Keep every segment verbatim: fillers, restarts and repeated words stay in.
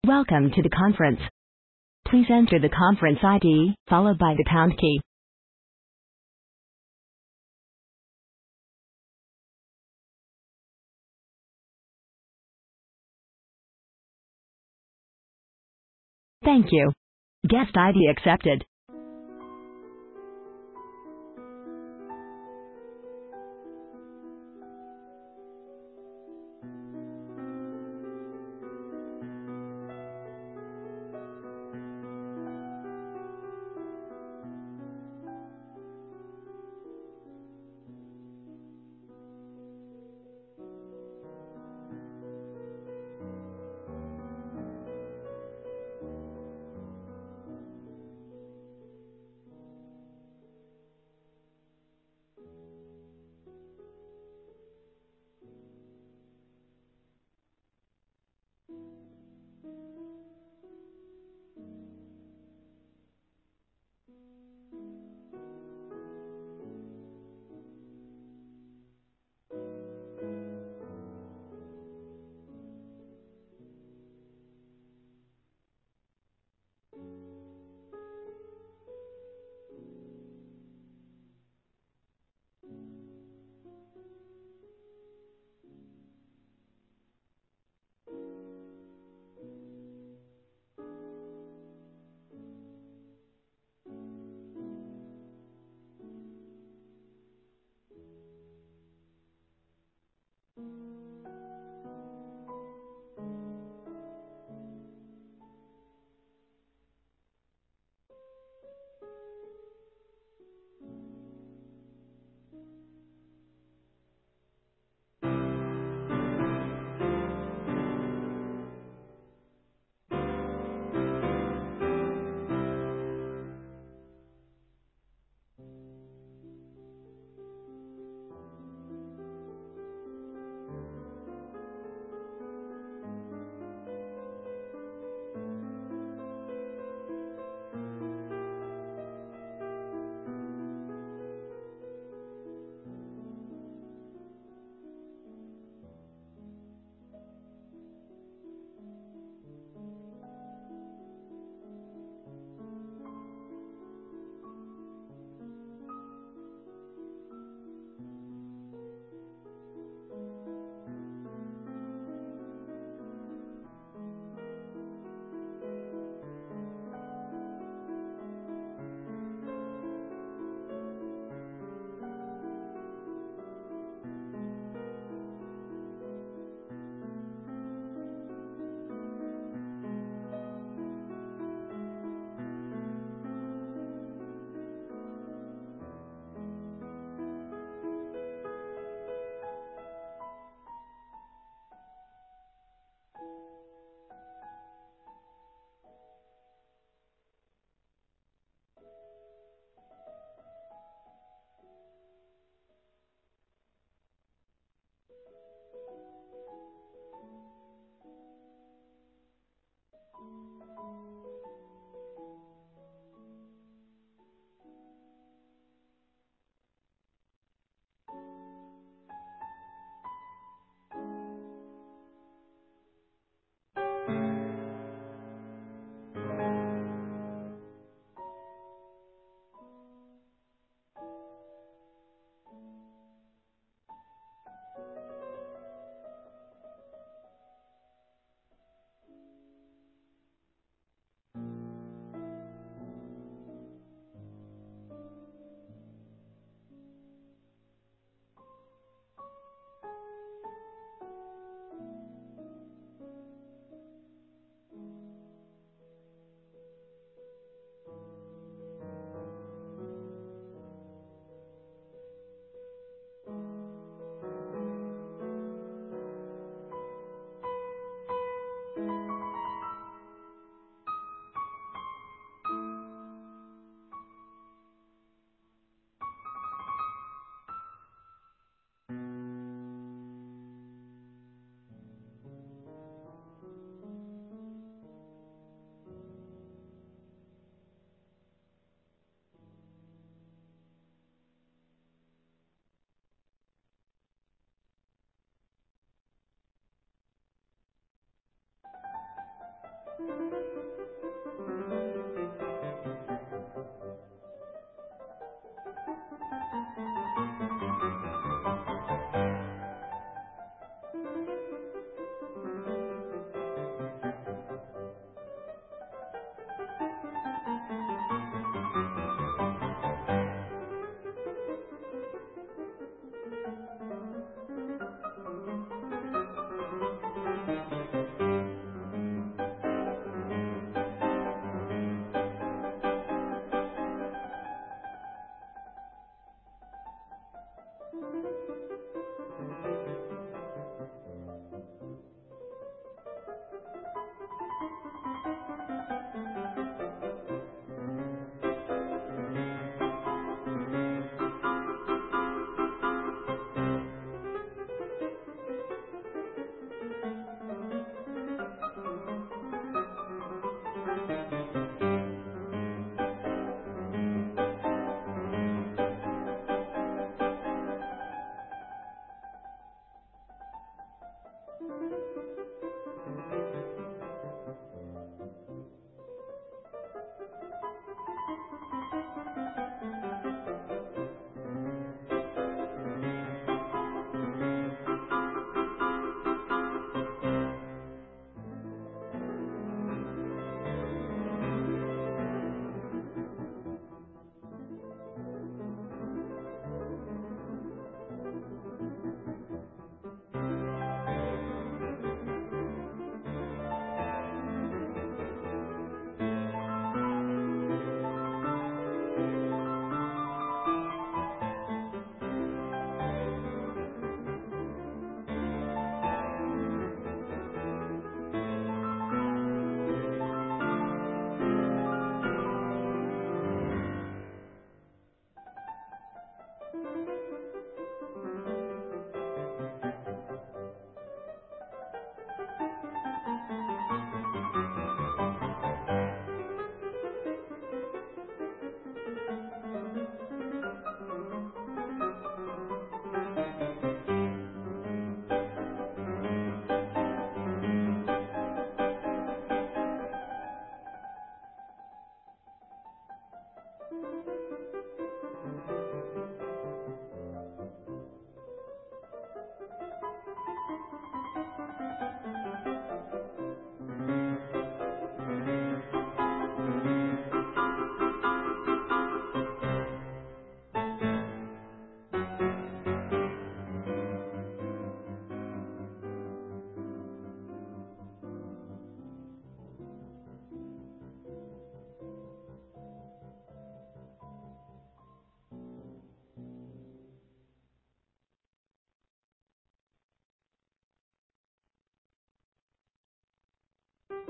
Welcome to the conference. Please enter the conference I D, followed by the pound key. Thank you. Guest I D accepted.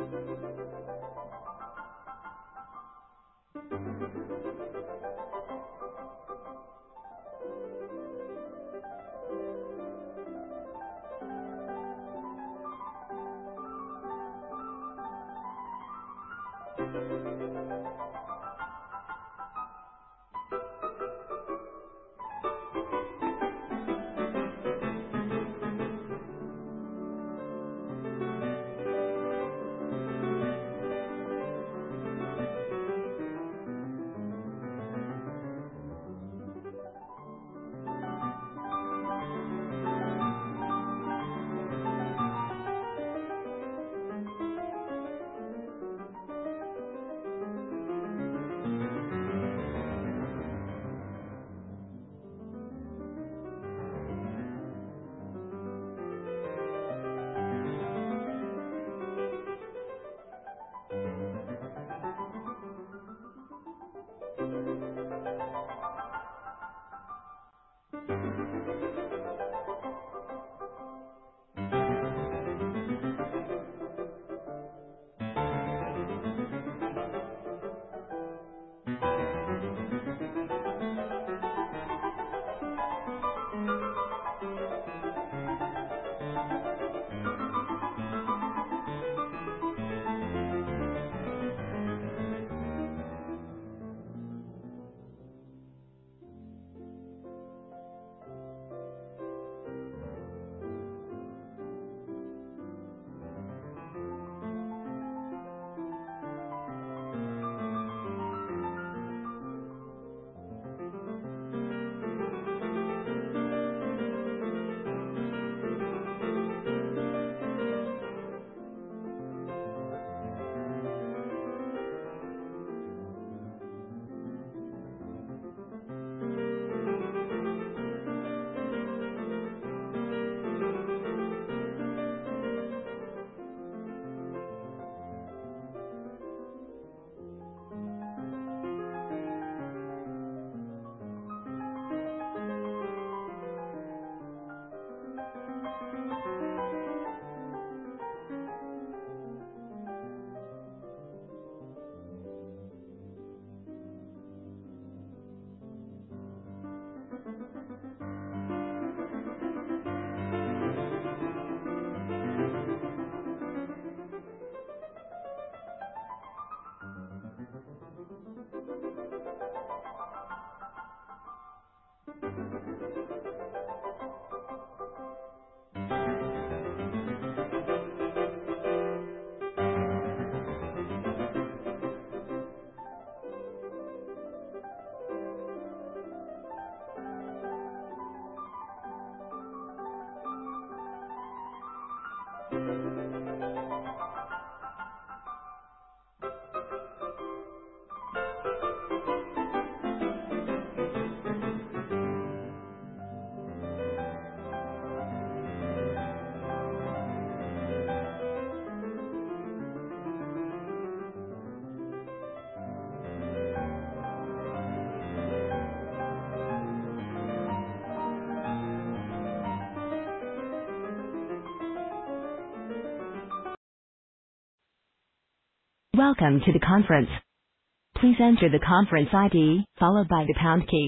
Welcome to the conference. Please enter the conference I D, followed by the pound key.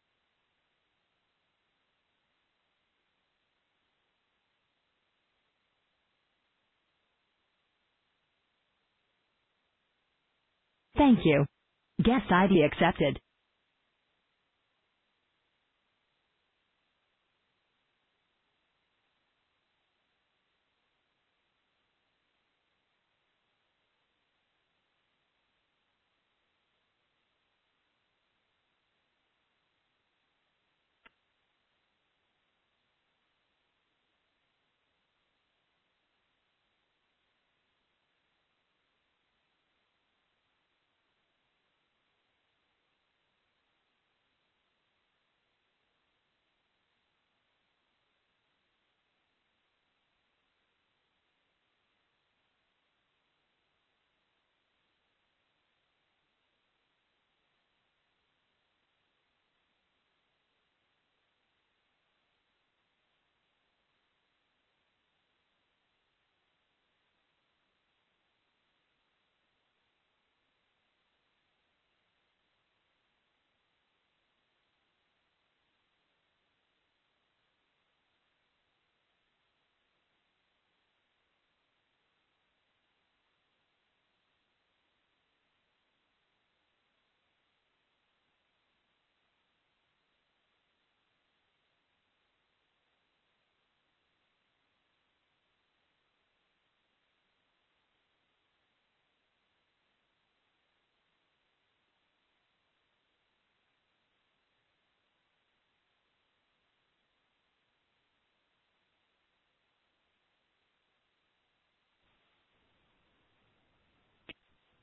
Thank you. Guest I D accepted.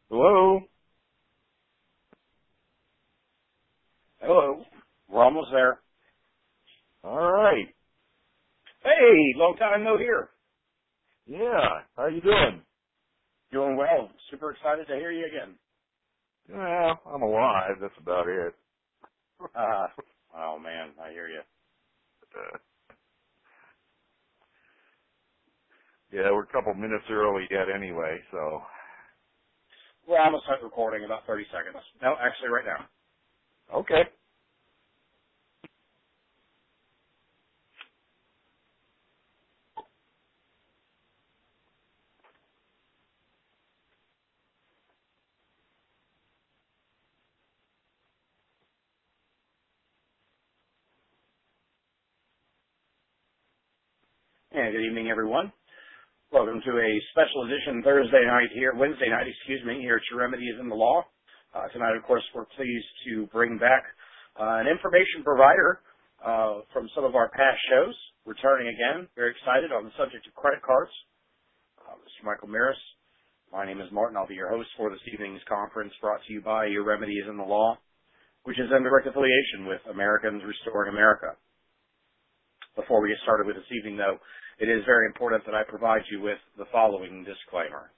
Hello? Hello? We're almost there. All right. Hey, long time no hear. Yeah. How you doing? Doing well. Super excited to hear you again. Well, I'm alive. That's about it. Uh, oh, man, I hear you. Uh, yeah, we're a couple minutes early yet anyway, so. We're almost done recording, about thirty seconds. No, actually right now. Okay. And good evening, everyone. Welcome to a special edition Thursday night here, Wednesday night, excuse me, here at Your Remedy is in the Law. Uh, tonight, of course, we're pleased to bring back uh, an information provider uh, from some of our past shows, returning again. Very excited on the subject of credit cards. Uh, Mister Michael Maris. My name is Martin. I'll be your host for this evening's conference brought to you by Your Remedy is in the Law, which is in direct affiliation with Americans Restoring America. Before we get started with this evening, though, it is very important that I provide you with the following disclaimer.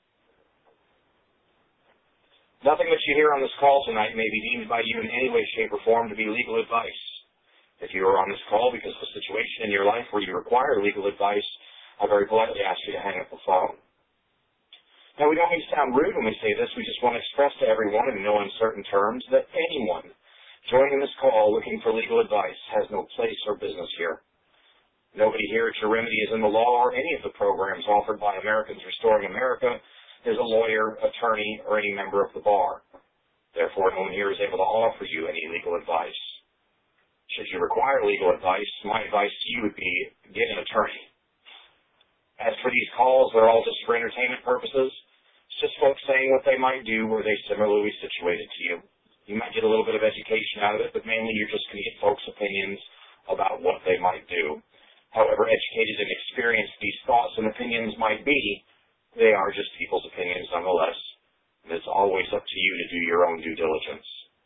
Nothing that you hear on this call tonight may be deemed by you in any way, shape, or form to be legal advice. If you are on this call because of a situation in your life where you require legal advice, I very politely ask you to hang up the phone. Now, we don't mean to sound rude when we say this. We just want to express to everyone in no uncertain terms that anyone joining this call looking for legal advice has no place or business here. Nobody here at Your Remedy is in the Law or any of the programs offered by Americans Restoring America is a lawyer, attorney, or any member of the bar. Therefore, no one here is able to offer you any legal advice. Should you require legal advice, my advice to you would be get an attorney. As for these calls, they're all just for entertainment purposes. It's just folks saying what they might do were they similarly situated to you. You might get a little bit of education out of it, but mainly you're just going to get folks' opinions about what they might do. However educated and experienced these thoughts and opinions might be, they are just people's opinions nonetheless. And it's always up to you to do your own due diligence.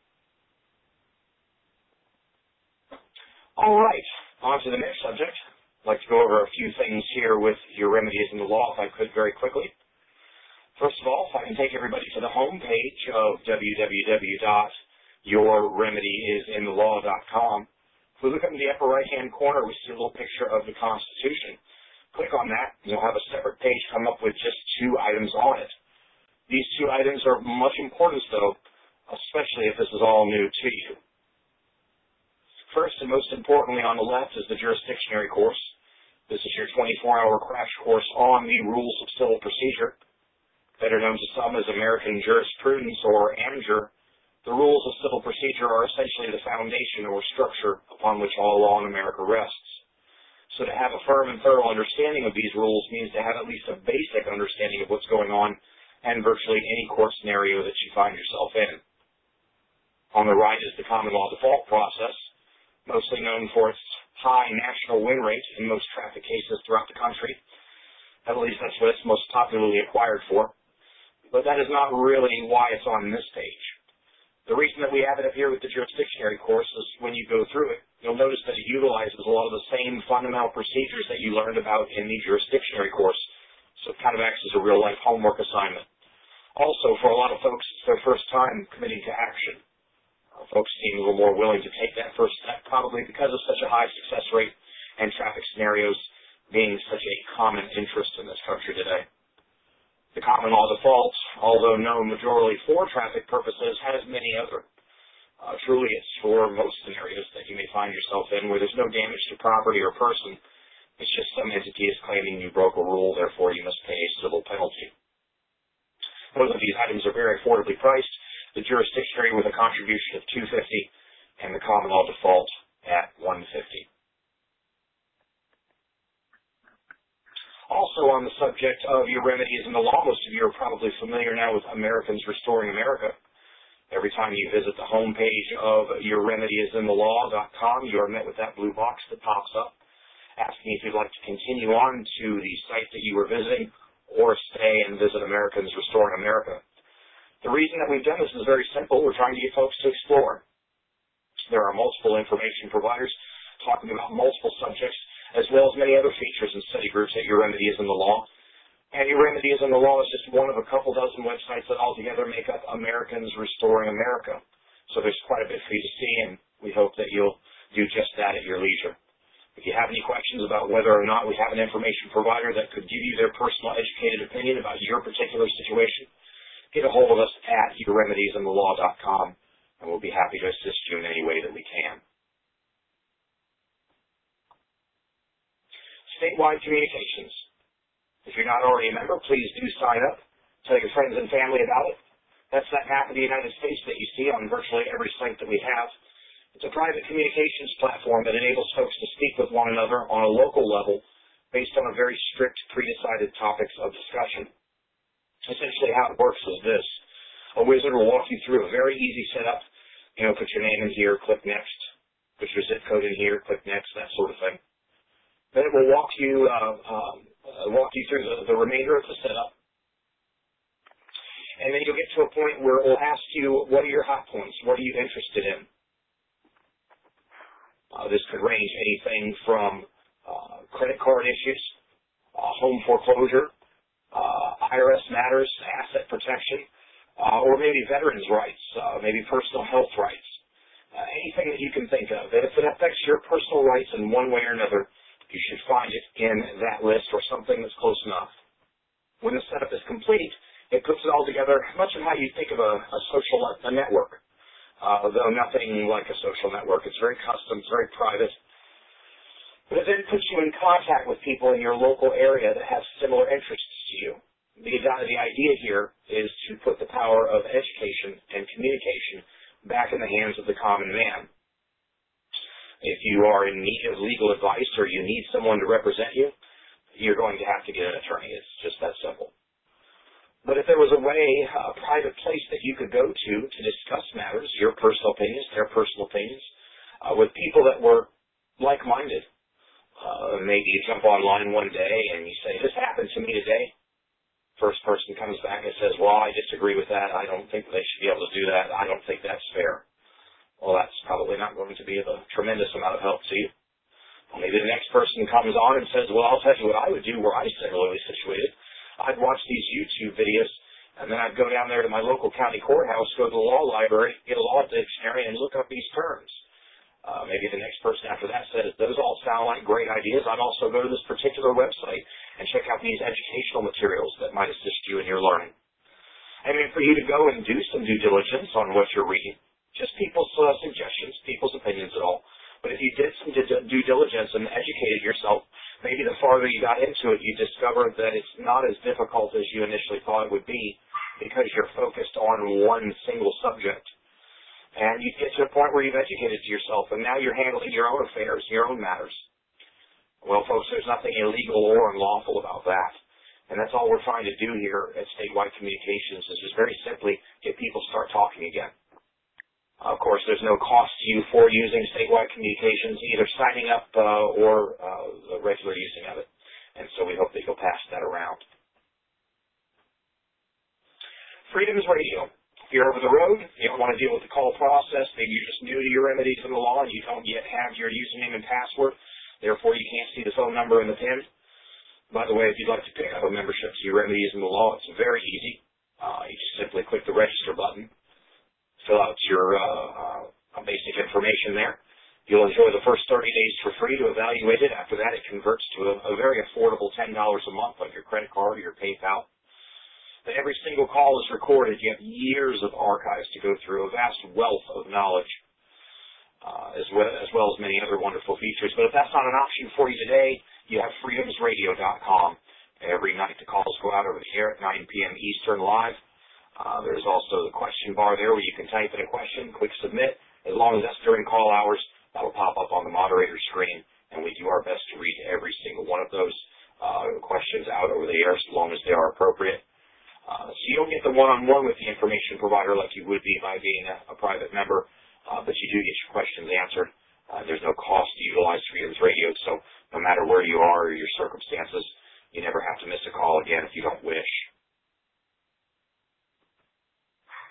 All right, on to the next subject. I'd like to go over a few things here with Your Remedy is in the Law, if I could, very quickly. First of all, if I can take everybody to the home page of w w w dot your remedy is in the law dot com. If we look up in the upper right-hand corner, we see a little picture of the Constitution. Click on that, and you'll have a separate page come up with just two items on it. These two items are of much importance, though, especially if this is all new to you. First, and most importantly on the left, is the jurisdictionary course. This is your twenty-four hour crash course on the rules of civil procedure, better known to some as American jurisprudence, or AMJUR. The rules of civil procedure are essentially the foundation or structure upon which all law in America rests. So to have a firm and thorough understanding of these rules means to have at least a basic understanding of what's going on in virtually any court scenario that you find yourself in. On the right is the common law default process, mostly known for its high national win rate in most traffic cases throughout the country. At least that's what it's most popularly acquired for. But that is not really why it's on this page. The reason that we have it up here with the jurisdictionary course is when you go through it, you'll notice that it utilizes a lot of the same fundamental procedures that you learned about in the jurisdictionary course. So it kind of acts as a real-life homework assignment. Also, for a lot of folks, it's their first time committing to action. Uh, folks seem a little more willing to take that first step, probably because of such a high success rate and traffic scenarios being such a common interest in this country today. The common law default, although known majorly for traffic purposes, has many other. Uh, truly, it's for most scenarios that you may find yourself in where there's no damage to property or person. It's just some entity is claiming you broke a rule, therefore you must pay a civil penalty. Both of these items are very affordably priced, the jurisdictionary with a contribution of two hundred fifty dollars and the common law default at one hundred fifty dollars. Also on the subject of Your Remedy is in the Law, most of you are probably familiar now with Americans Restoring America. Every time you visit the home page of your remedy is in the law dot com, you are met with that blue box that pops up, asking if you'd like to continue on to the site that you were visiting or stay and visit Americans Restoring America. The reason that we've done this is very simple. We're trying to get folks to explore. There are multiple information providers talking about multiple subjects, as well as many other features and study groups at Your Remedy is in the Law. And Your Remedy is in the Law is just one of a couple dozen websites that altogether make up Americans Restoring America. So there's quite a bit for you to see, and we hope that you'll do just that at your leisure. If you have any questions about whether or not we have an information provider that could give you their personal educated opinion about your particular situation, get a hold of us at your remedies in the law dot com, and we'll be happy to assist you in any way that we can. Statewide communications. If you're not already a member, please do sign up. Tell your friends and family about it. That's that map of the United States that you see on virtually every site that we have. It's a private communications platform that enables folks to speak with one another on a local level based on a very strict, pre-decided topics of discussion. Essentially how it works is this. A wizard will walk you through a very easy setup. You know, put your name in here, click next. Put your zip code in here, click next, that sort of thing. Then it will walk you, uh, um, uh, walk you through the, the remainder of the setup. And then you'll get to a point where it will ask you, what are your hot points? What are you interested in? Uh, this could range anything from uh, credit card issues, uh, home foreclosure, uh, I R S matters, asset protection, uh, or maybe veterans' rights, uh, maybe personal health rights. Uh, anything that you can think of. That if it affects your personal rights in one way or another, you should find it in that list or something that's close enough. When the setup is complete, it puts it all together much of how you think of a, a social a network. Uh, though nothing like a social network. It's very custom, it's very private. But it then puts you in contact with people in your local area that have similar interests to you. The, the idea here is to put the power of education and communication back in the hands of the common man. If you are in need of legal advice or you need someone to represent you, you're going to have to get an attorney. It's just that simple. But if there was a way, a private place that you could go to to discuss matters, your personal opinions, their personal opinions, uh, with people that were like-minded, uh, maybe you jump online one day and you say, this happened to me today. First person comes back and says, well, I disagree with that. I don't think they should be able to do that. I don't think that's fair. Well, that's probably not going to be of a tremendous amount of help to you. Maybe the next person comes on and says, well, I'll tell you what I would do were I similarly situated. I'd watch these YouTube videos, and then I'd go down there to my local county courthouse, go to the law library, get a law dictionary, and look up these terms. Uh, maybe the next person after that says, those all sound like great ideas. I'd also go to this particular website and check out these educational materials that might assist you in your learning. I mean, for you to go and do some due diligence on what you're reading, just people's uh, suggestions, people's opinions at all. But if you did some due diligence and educated yourself, maybe the farther you got into it, you discovered that it's not as difficult as you initially thought it would be because you're focused on one single subject. And you get to a point where you've educated yourself, and now you're handling your own affairs, your own matters. Well, folks, there's nothing illegal or unlawful about that. And that's all we're trying to do here at Statewide Communications is just very simply get people to start talking again. Of course, there's no cost to you for using Statewide Communications, either signing up uh, or uh, the regular using of it. And so we hope that you'll pass that around. Freedoms Radio. If you're over the road, you don't want to deal with the call process, maybe you're just new to Your Remedies in the Law and you don't yet have your username and password, therefore you can't see the phone number and the PIN. By the way, if you'd like to pick up a membership to Your Remedies in the Law, it's very easy. Uh, you just simply click the register button. Fill out your uh, uh, basic information there. You'll enjoy the first thirty days for free to evaluate it. After that, it converts to a, a very affordable ten dollars a month on your credit card or your PayPal. But every single call is recorded. You have years of archives to go through, a vast wealth of knowledge, uh, as, well, as well as many other wonderful features. But if that's not an option for you today, you have freedoms radio dot com. Every night the calls go out over the air at nine p.m. Eastern live. Uh, there's also the question bar there where you can type in a question, click submit. As long as that's during call hours, that'll pop up on the moderator screen, and we do our best to read every single one of those uh, questions out over the air, so long as they are appropriate. Uh, so you don't get the one-on-one with the information provider like you would be by being a, a private member, uh, but you do get your questions answered. Uh, there's no cost to utilize Freedoms Radio, so no matter where you are or your circumstances, you never have to miss a call again if you don't wish.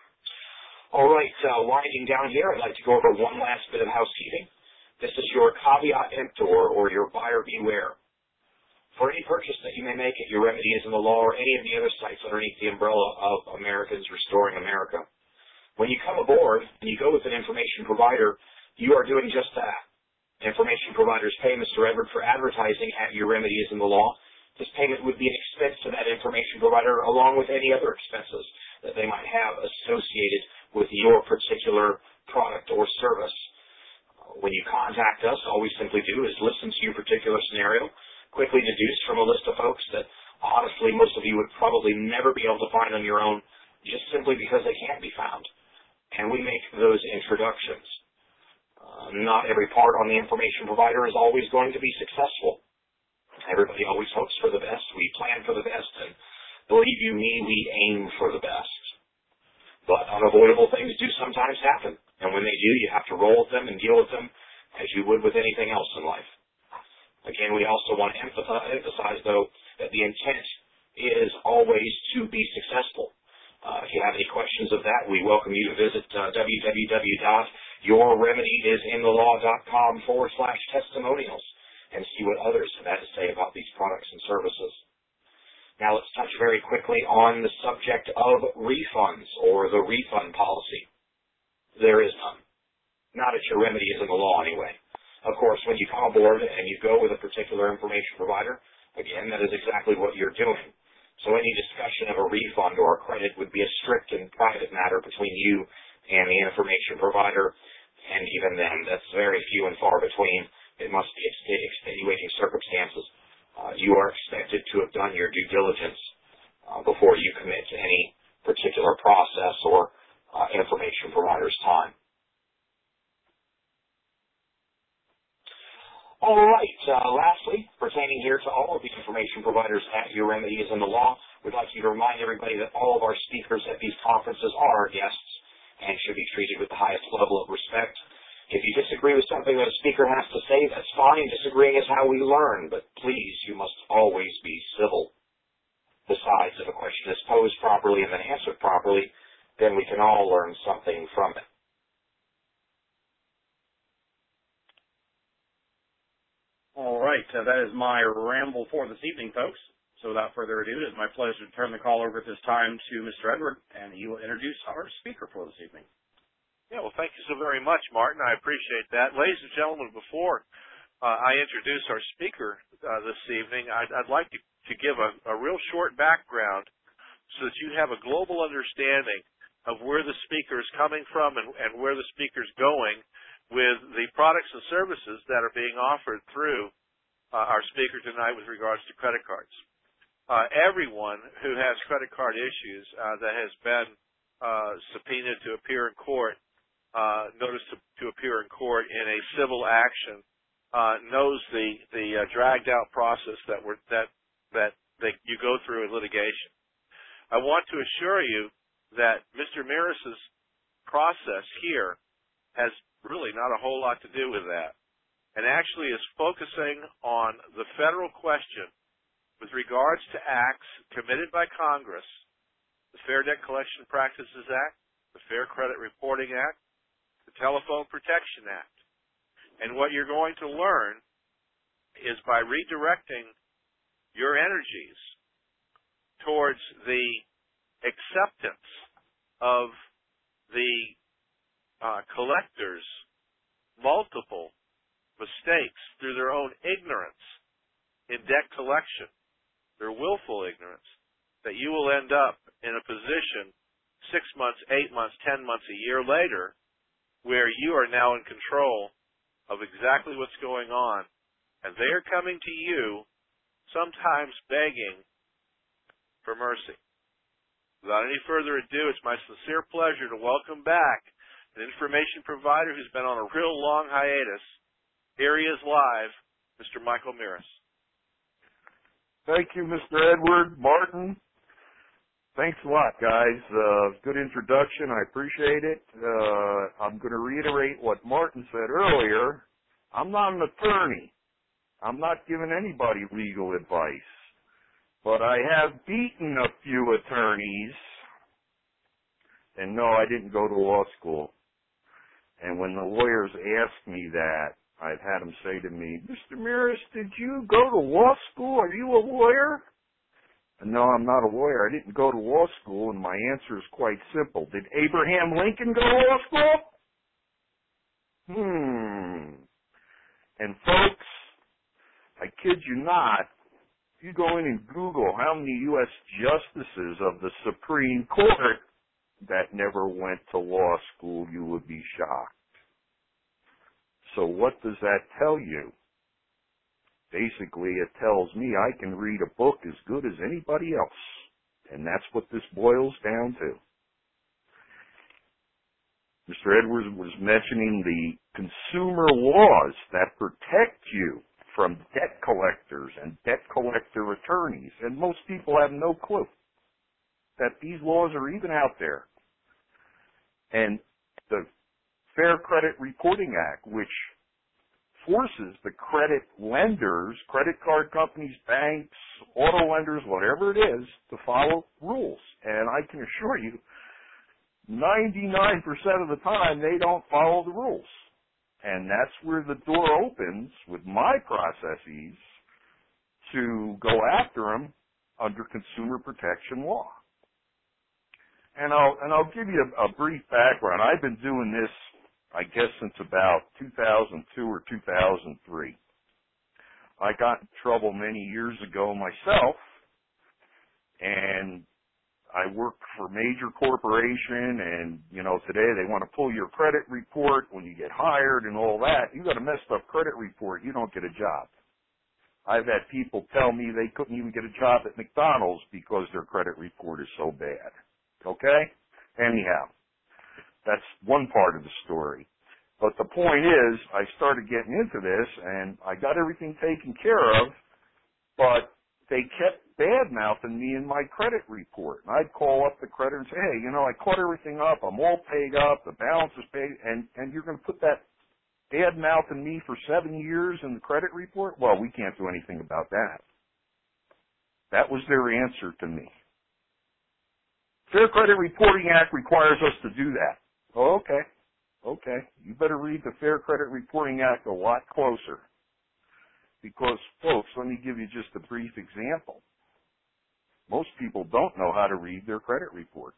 All right, uh, winding down here, I'd like to go over one last bit of housekeeping. This is your caveat emptor, or your buyer beware. For any purchase that you may make at Your Remedy Is in the Law or any of the other sites underneath the umbrella of Americans Restoring America, when you come aboard and you go with an information provider, you are doing just that. Information providers pay Mister Edward for advertising at Your Remedy Is in the Law. This payment would be an expense to that information provider along with any other expenses that they might have associated with your particular product or service. When you contact us, all we simply do is listen to your particular scenario, quickly deduce from a list of folks that honestly most of you would probably never be able to find on your own just simply because they can't be found. And we make those introductions. Uh, not every part on the information provider is always going to be successful. Everybody always hopes for the best. We plan for the best, and believe you me, we aim for the best. But unavoidable things do sometimes happen, and when they do, you have to roll with them and deal with them as you would with anything else in life. Again, we also want to emphasize, though, that the intent is always to be successful. Uh, if you have any questions of that, we welcome you to visit uh, www.yourremedyisinthelelaw.com forward slash testimonials and see what others have had to say about these products and services. Now let's touch very quickly on the subject of refunds, or the refund policy. There is none. Not at Your Remedy Is in the Law, anyway. Of course, when you come aboard and you go with a particular information provider, again, that is exactly what you're doing. So any discussion of a refund or a credit would be a strict and private matter between you and the information provider, and even then, that's very few and far between. It must be extenuating circumstances. Uh, you are expected to have done your due diligence uh, before you commit to any particular process or uh, information provider's time. All right. Uh, lastly, pertaining here to all of the information providers at Your Remedy Is in the Law, we'd like you to remind everybody that all of our speakers at these conferences are our guests and should be treated with the highest level of respect. If you disagree with something that a speaker has to say, that's fine. Disagreeing is how we learn, but please, you must always be civil. Besides, if a question is posed properly and then answered properly, then we can all learn something from it. All right, uh, that is my ramble for this evening, folks. So without further ado, it is my pleasure to turn the call over at this time to Mister Edward, and he will introduce our speaker for this evening. Yeah, well, thank you so very much, Martin. I appreciate that. Ladies and gentlemen, before uh, I introduce our speaker uh, this evening, I'd, I'd like to, to give a, a real short background so that you have a global understanding of where the speaker is coming from and, and where the speaker is going with the products and services that are being offered through uh, our speaker tonight with regards to credit cards. Uh, everyone who has credit card issues uh, that has been uh, subpoenaed to appear in court Uh, notice to, to appear in court in a civil action uh, knows the the uh, dragged out process that we're, that that that you go through in litigation. I want to assure you that Mister Miris's process here has really not a whole lot to do with that, and actually is focusing on the federal question with regards to acts committed by Congress, the Fair Debt Collection Practices Act, the Fair Credit Reporting Act, the Telephone Protection Act. And what you're going to learn is by redirecting your energies towards the acceptance of the uh, collectors' multiple mistakes through their own ignorance in debt collection, their willful ignorance, that you will end up in a position six months, eight months, ten months, a year later where you are now in control of exactly what's going on, and they are coming to you, sometimes begging for mercy. Without any further ado, it's my sincere pleasure to welcome back an information provider who's been on a real long hiatus. Here he is live, Mister Michael Miris. Thank you, Mister Edward. Martin, thanks a lot, guys. Uh, good introduction. I appreciate it. Uh, I'm going to reiterate what Martin said earlier. I'm not an attorney. I'm not giving anybody legal advice. But I have beaten a few attorneys And no, I didn't go to law school. And when the lawyers ask me that, I've had them say to me, Mister Maris, did you go to law school? Are you a lawyer? And no, I'm not a lawyer. I didn't go to law school, and my answer is quite simple. Did Abraham Lincoln go to law school? Hmm. And folks, I kid you not, if you go in and Google how many U S justices of the Supreme Court that never went to law school, you would be shocked. So what does that tell you? Basically, it tells me I can read a book as good as anybody else. And that's what this boils down to. Mister Edwards was mentioning the consumer laws that protect you from debt collectors and debt collector attorneys. And most people have no clue that these laws are even out there. And the Fair Credit Reporting Act, which forces the credit lenders, credit card companies, banks, auto lenders, whatever it is, to follow rules. And I can assure you, ninety-nine percent of the time, they don't follow the rules. And that's where the door opens with my processes to go after them under consumer protection law. And I'll, and I'll give you a, a brief background. I've been doing this, I guess, since about two thousand two or two thousand three. I got in trouble many years ago myself, and I work for a major corporation, and, you know, today they want to pull your credit report when you get hired and all that. You got a messed up credit report, you don't get a job. I've had people tell me they couldn't even get a job at McDonald's because their credit report is so bad. Okay? Anyhow, that's one part of the story. But the point is, I started getting into this, and I got everything taken care of, but they kept bad-mouthing me in my credit report. And I'd call up the creditor and say, hey, you know, I caught everything up. I'm all paid up. The balance is paid. And, and you're going to put that bad-mouthing me for seven years in the credit report? Well, we can't do anything about that. That was their answer to me. Fair Credit Reporting Act requires us to do that. Oh, okay. Okay. You better read the Fair Credit Reporting Act a lot closer. Because, folks, let me give you just a brief example. Most people don't know how to read their credit report.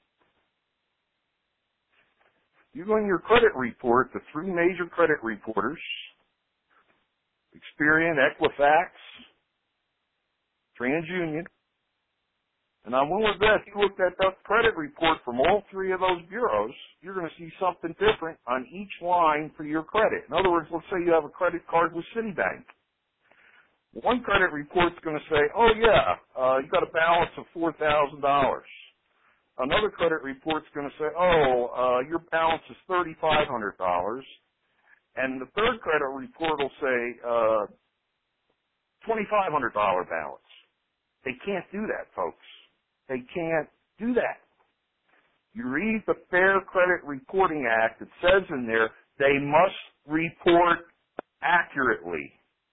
You go in your credit report, the three major credit reporters, Experian, Equifax, TransUnion, and I'm willing to bet if you looked at that credit report from all three of those bureaus, you're going to see something different on each line for your credit. In other words, let's say you have a credit card with Citibank. One credit report's going to say, oh, yeah, uh, you got a balance of four thousand dollars. Another credit report's going to say, oh, uh, your balance is three thousand five hundred dollars. And the third credit report will say uh, two thousand five hundred dollars balance. They can't do that, folks. They can't do that. You read the Fair Credit Reporting Act, it says in there they must report accurately.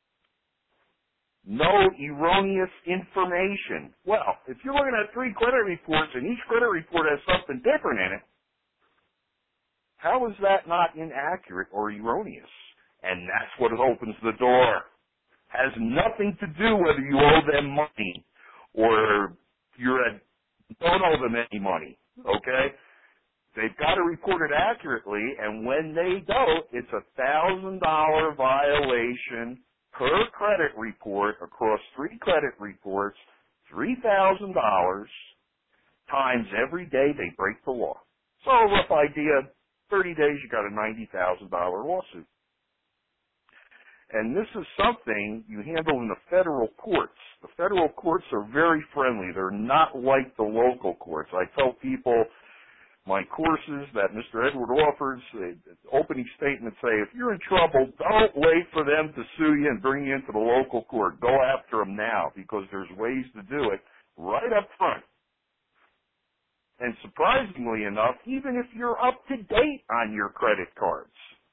No erroneous information. Well, if you're looking at three credit reports and each credit report has something different in it, how is that not inaccurate or erroneous? And that's what opens the door. Has nothing to do whether you owe them money or you're a, don't owe them any money, okay? They've got to report it accurately, and when they don't, it's a one thousand dollars violation per credit report across three credit reports, three thousand dollars times every day they break the law. So a rough idea, thirty days you got a ninety thousand dollars lawsuit. And this is something you handle in the federal courts. The federal courts are very friendly. They're not like the local courts. I tell people my courses that Mister Edward offers, the opening statement say, if you're in trouble, don't wait for them to sue you and bring you into the local court. Go after them now because there's ways to do it right up front. And surprisingly enough, even if you're up to date on your credit cards,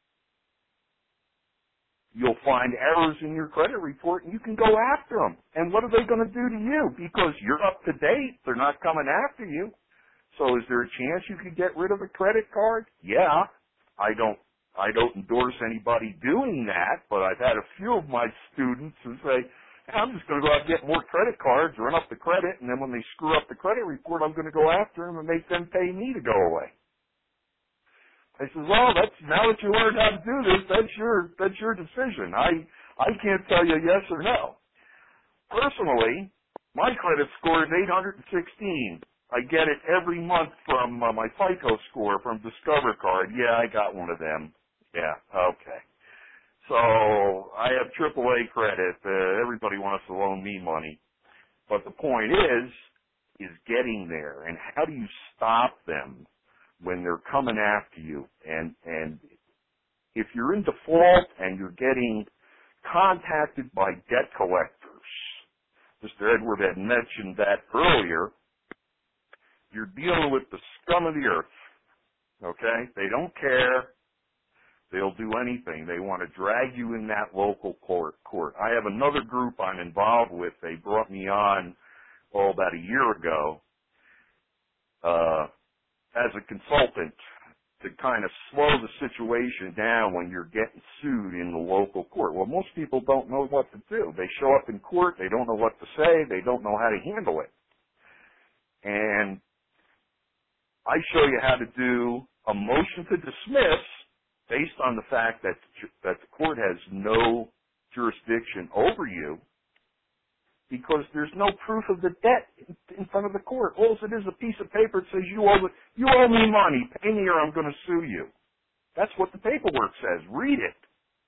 you'll find errors in your credit report and you can go after them. And what are they going to do to you? Because you're up to date, they're not coming after you. So is there a chance you could get rid of a credit card? Yeah. I don't I don't endorse anybody doing that, but I've had a few of my students who say, hey, I'm just going to go out and get more credit cards, run up the credit, and then when they screw up the credit report, I'm going to go after them and make them pay me to go away. I said, well, that's, now that you learned how to do this, that's your, that's your decision. I, I can't tell you yes or no. Personally, my credit score is eight hundred sixteen. I get it every month from uh, my FICO score from Discover Card. Yeah, I got one of them. Yeah, okay. So I have triple A credit. Uh, everybody wants to loan me money. But the point is, is getting there. And how do you stop them when they're coming after you? And, and if you're in default and you're getting contacted by debt collectors, Mister Edward had mentioned that earlier, you're dealing with the scum of the earth, okay? They don't care. They'll do anything. They want to drag you in that local court. court. I have another group I'm involved with. They brought me on, oh, about a year ago uh, as a consultant to kind of slow the situation down when you're getting sued in the local court. Well, most people don't know what to do. They show up in court. They don't know what to say. They don't know how to handle it. And I show you how to do a motion to dismiss based on the fact that that the court has no jurisdiction over you because there's no proof of the debt in front of the court. All it is a piece of paper that says you owe you owe me money, pay me or I'm going to sue you. That's what the paperwork says. Read it.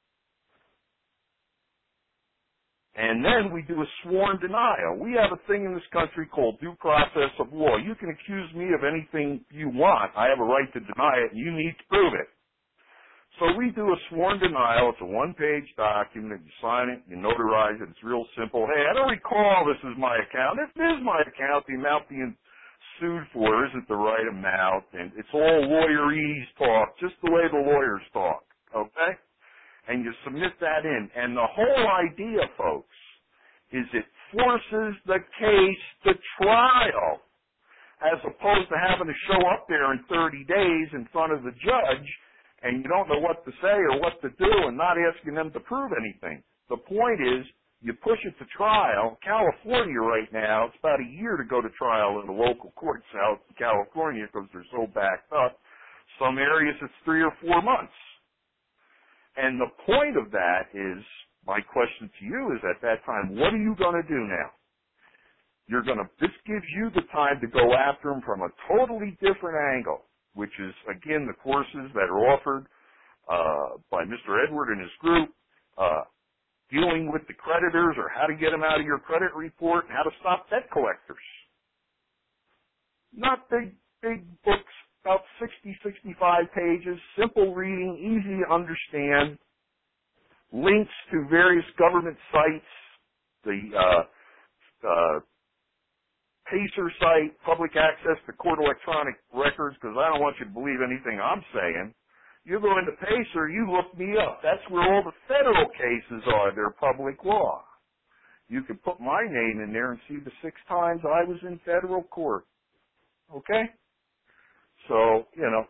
And then we do a sworn denial. We have a thing in this country called due process of law. You can accuse me of anything you want. I have a right to deny it, and you need to prove it. So we do a sworn denial. It's a one-page document. You sign it, you notarize it. It's real simple. Hey, I don't recall this is my account. If it is my account, the amount being sued for isn't the right amount, and it's all lawyerese talk, just the way the lawyers talk, okay? And you submit that in. And the whole idea, folks, is it forces the case to trial as opposed to having to show up there in thirty days in front of the judge and you don't know what to say or what to do and not asking them to prove anything. The point is you push it to trial. California right now, it's about a year to go to trial in the local courts out in California because they're so backed up. Some areas it's three or four months. And the point of that is, my question to you is at that time, what are you going to do now? You're going to, this gives you the time to go after them from a totally different angle, which is, again, the courses that are offered uh, by Mister Edward and his group, uh, dealing with the creditors or how to get them out of your credit report and how to stop debt collectors. Not big, big books. About sixty, sixty-five pages, simple reading, easy to understand, links to various government sites, the uh, uh, PACER site, public access to court electronic records, because I don't want you to believe anything I'm saying. You go into PACER, you look me up. That's where all the federal cases are. They're public law. You can put my name in there and see the six times I was in federal court. Okay? So, you know,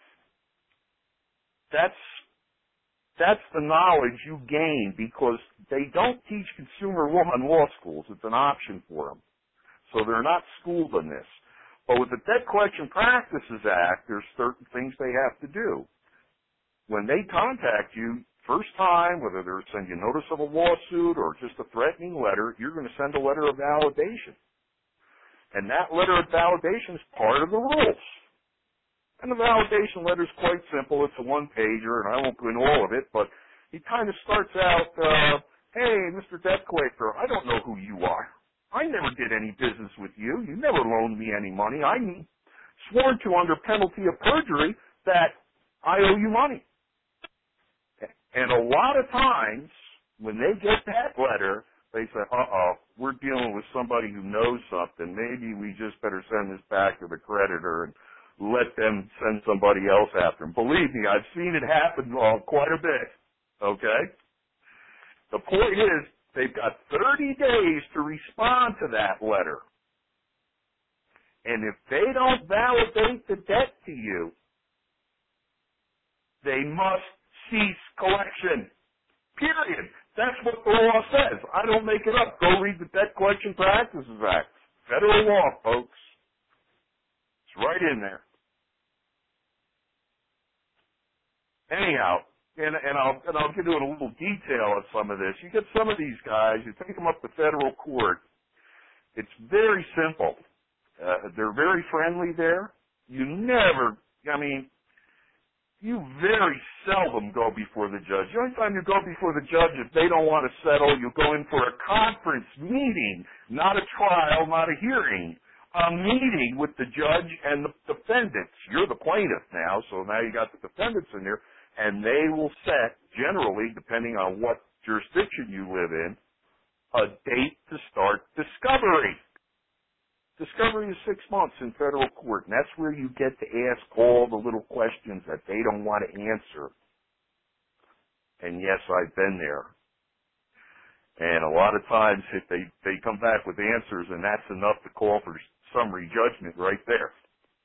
that's that's the knowledge you gain because they don't teach consumer law in law schools. It's an option for them. So they're not schooled in this. But with the Debt Collection Practices Act, there's certain things they have to do. When they contact you, first time, whether they're sending you notice of a lawsuit or just a threatening letter, you're going to send a letter of validation. And that letter of validation is part of the rules. And the validation letter is quite simple. It's a one-pager, and I won't go into all of it, but he kind of starts out, uh, hey, Mister Debt Collector, I don't know who you are. I never did any business with you. You never loaned me any money. I sworn to under penalty of perjury that I owe you money. And a lot of times, when they get that letter, they say, uh-oh, we're dealing with somebody who knows something. Maybe we just better send this back to the creditor and let them send somebody else after them. Believe me, I've seen it happen uh, quite a bit, okay? The point is, they've got thirty days to respond to that letter. And if they don't validate the debt to you, they must cease collection. Period. That's what the law says. I don't make it up. Go read the Debt Collection Practices Act. Federal law, folks. It's right in there. Anyhow, and, and I'll and I'll get into a little detail of some of this. You get some of these guys, you take them up to federal court. It's very simple. Uh, they're very friendly there. You never, I mean, you very seldom go before the judge. The only time you go before the judge, if they don't want to settle, you go in for a conference meeting, not a trial, not a hearing. A meeting with the judge and the defendants. You're the plaintiff now, so now you got the defendants in there, and they will set, generally, depending on what jurisdiction you live in, a date to start discovery. Discovery is six months in federal court, and that's where you get to ask all the little questions that they don't want to answer. And yes, I've been there. And a lot of times if they, they come back with answers, and that's enough to call for summary judgment right there.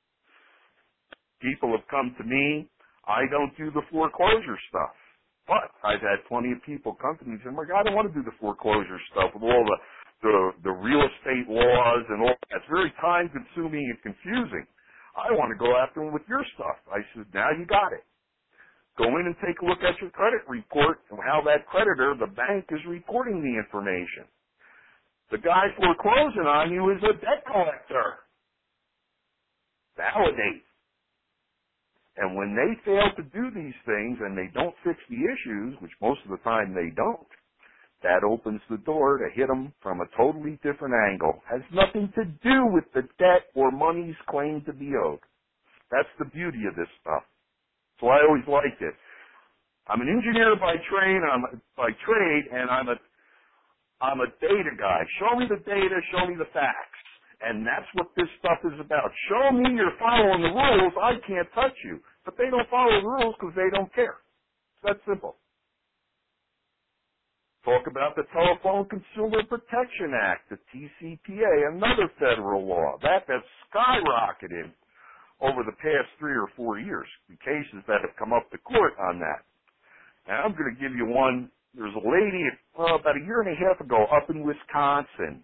People have come to me. I don't do the foreclosure stuff. But I've had plenty of people come to me and say, my God, I don't want to do the foreclosure stuff with all the The, the real estate laws and all that. It's very time-consuming and confusing. I want to go after them with your stuff. I said, now you got it. Go in and take a look at your credit report and how that creditor, the bank, is reporting the information. The guy foreclosing on you is a debt collector. Validate. And when they fail to do these things and they don't fix the issues, which most of the time they don't, that opens the door to hit them from a totally different angle. Has nothing to do with the debt or monies claimed to be owed. That's the beauty of this stuff. So I always liked it. I'm an engineer by trade, I'm a, by trade, and I'm a I'm a data guy. Show me the data, show me the facts. And that's what this stuff is about. Show me you're following the rules, I can't touch you. But they don't follow the rules because they don't care. It's that simple. Talk about the Telephone Consumer Protection Act, the T C P A, another federal law. That has skyrocketed over the past three or four years, the cases that have come up to court on that. Now, I'm going to give you one. There's a lady uh, about a year and a half ago up in Wisconsin,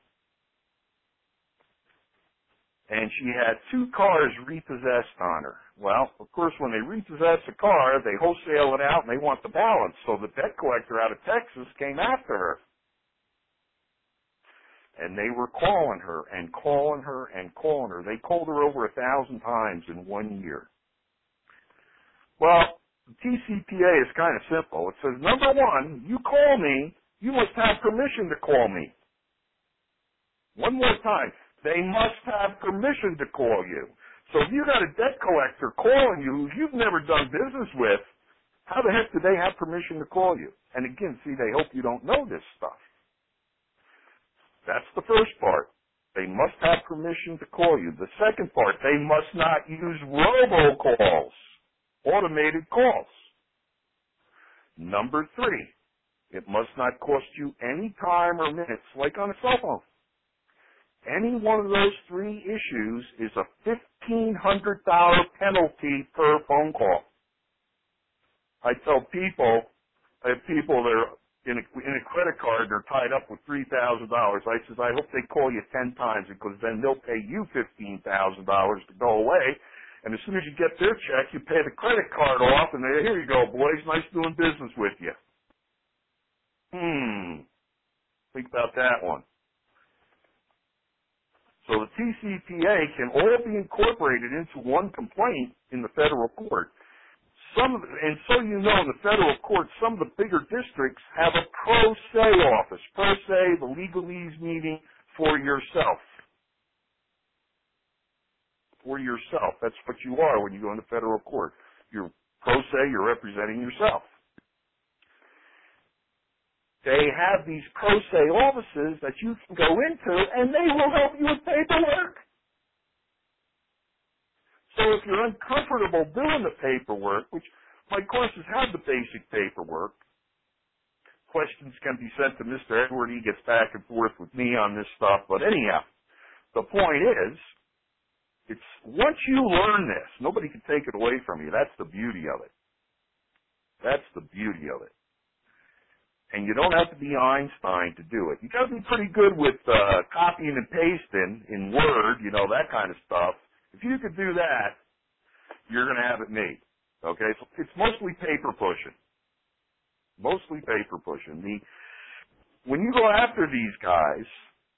and she had two cars repossessed on her. Well, of course, when they repossess a car, they wholesale it out and they want the balance. So the debt collector out of Texas came after her. And they were calling her and calling her and calling her. They called her over a thousand times in one year. Well, the T C P A is kind of simple. It says, number one, you call me, you must have permission to call me. One more time. They must have permission to call you. So if you got a debt collector calling you who you've never done business with, how the heck do they have permission to call you? And again, see, they hope you don't know this stuff. That's the first part. They must have permission to call you. The second part, they must not use robocalls, automated calls. Number three, it must not cost you any time or minutes like on a cell phone. Any one of those three issues is a fifteen hundred dollars penalty per phone call. I tell people, I have people that are in a, in a credit card, they're tied up with three thousand dollars. I says, I hope they call you ten times because then they'll pay you fifteen thousand dollars to go away. And as soon as you get their check, you pay the credit card off and they, here you go, boys, nice doing business with you. Hmm. Think about that one. So the T C P A can all be incorporated into one complaint in the federal court. Some of the, and so you know, in the federal court, some of the bigger districts have a pro se office. Pro se, the legalese meaning for yourself. For yourself. That's what you are when you go into federal court. You're pro se, you're representing yourself. They have these pro se offices that you can go into, and they will help you with paperwork. So if you're uncomfortable doing the paperwork, which my courses have the basic paperwork, questions can be sent to Mister Edward. He gets back and forth with me on this stuff. But anyhow, the point is, It's once you learn this, nobody can take it away from you. That's the beauty of it. That's the beauty of it. And you don't have to be Einstein to do it. You got to be pretty good with uh, copying and pasting in Word, you know, that kind of stuff. If you could do that, you're going to have it made. Okay? So it's mostly paper pushing. Mostly paper pushing. The, when you go after these guys,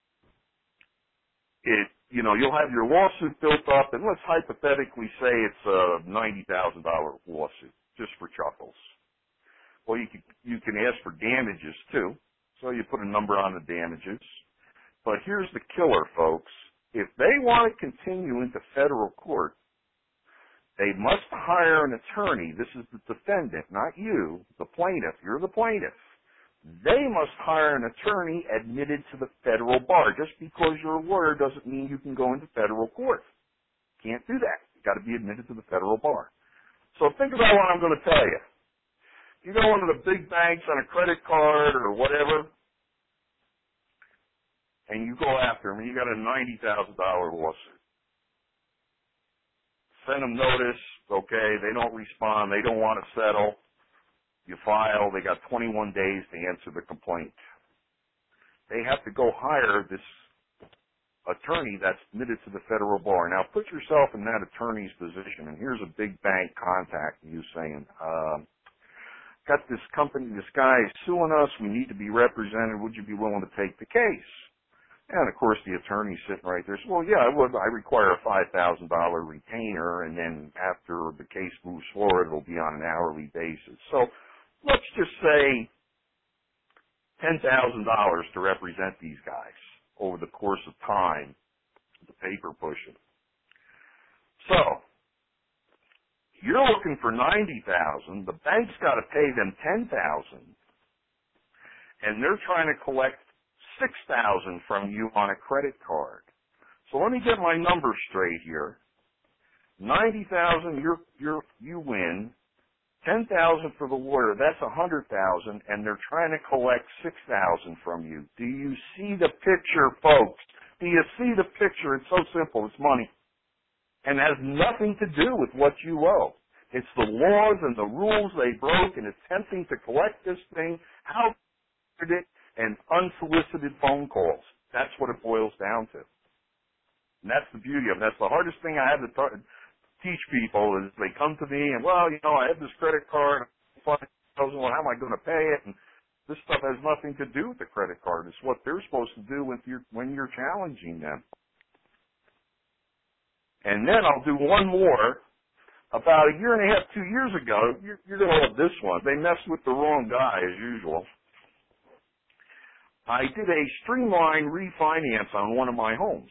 it, you know, you'll have your lawsuit built up, and let's hypothetically say it's a ninety thousand dollars lawsuit, just for chuckles. Well, you can, you can ask for damages, too. So you put a number on the damages. But here's the killer, folks. If they want to continue into federal court, they must hire an attorney. This is the defendant, not you, the plaintiff. You're the plaintiff. They must hire an attorney admitted to the federal bar. Just because you're a lawyer doesn't mean you can go into federal court. Can't do that. You've got to be admitted to the federal bar. So think about what I'm going to tell you. You go into the big banks on a credit card or whatever, and you go after them, and you got a ninety thousand dollars lawsuit. Send them notice, okay, they don't respond, they don't want to settle. You file, they got twenty-one days to answer the complaint. They have to go hire this attorney that's admitted to the federal bar. Now put yourself in that attorney's position, and here's a big bank contacting you saying, um, got this company, this guy is suing us, we need to be represented, would you be willing to take the case? And of course the attorney's sitting right there, says, well yeah, I would, I require a five thousand dollars retainer, and then after the case moves forward, it'll be on an hourly basis. So let's just say ten thousand dollars to represent these guys over the course of time, the paper pushing. So, you're looking for ninety thousand dollars, the bank's got to pay them ten thousand dollars, and they're trying to collect six thousand dollars from you on a credit card. So let me get my numbers straight here. ninety thousand dollars, you're, you're, you win. ten thousand dollars for the lawyer, that's one hundred thousand dollars, and they're trying to collect six thousand dollars from you. Do you see the picture, folks? Do you see the picture? It's so simple. It's money. And has nothing to do with what you owe. It's the laws and the rules they broke in attempting to collect this thing, how did it, and unsolicited phone calls. That's what it boils down to. And that's the beauty of it. That's the hardest thing I have to t- teach people is they come to me and, well, you know, I have this credit card, five thousand dollars, well, how am I going to pay it? And this stuff has nothing to do with the credit card. It's what they're supposed to do with your, when you're challenging them. And then I'll do one more. About a year and a half, two years ago, you're, you're going to love this one. They messed with the wrong guy, as usual. I did a streamlined refinance on one of my homes.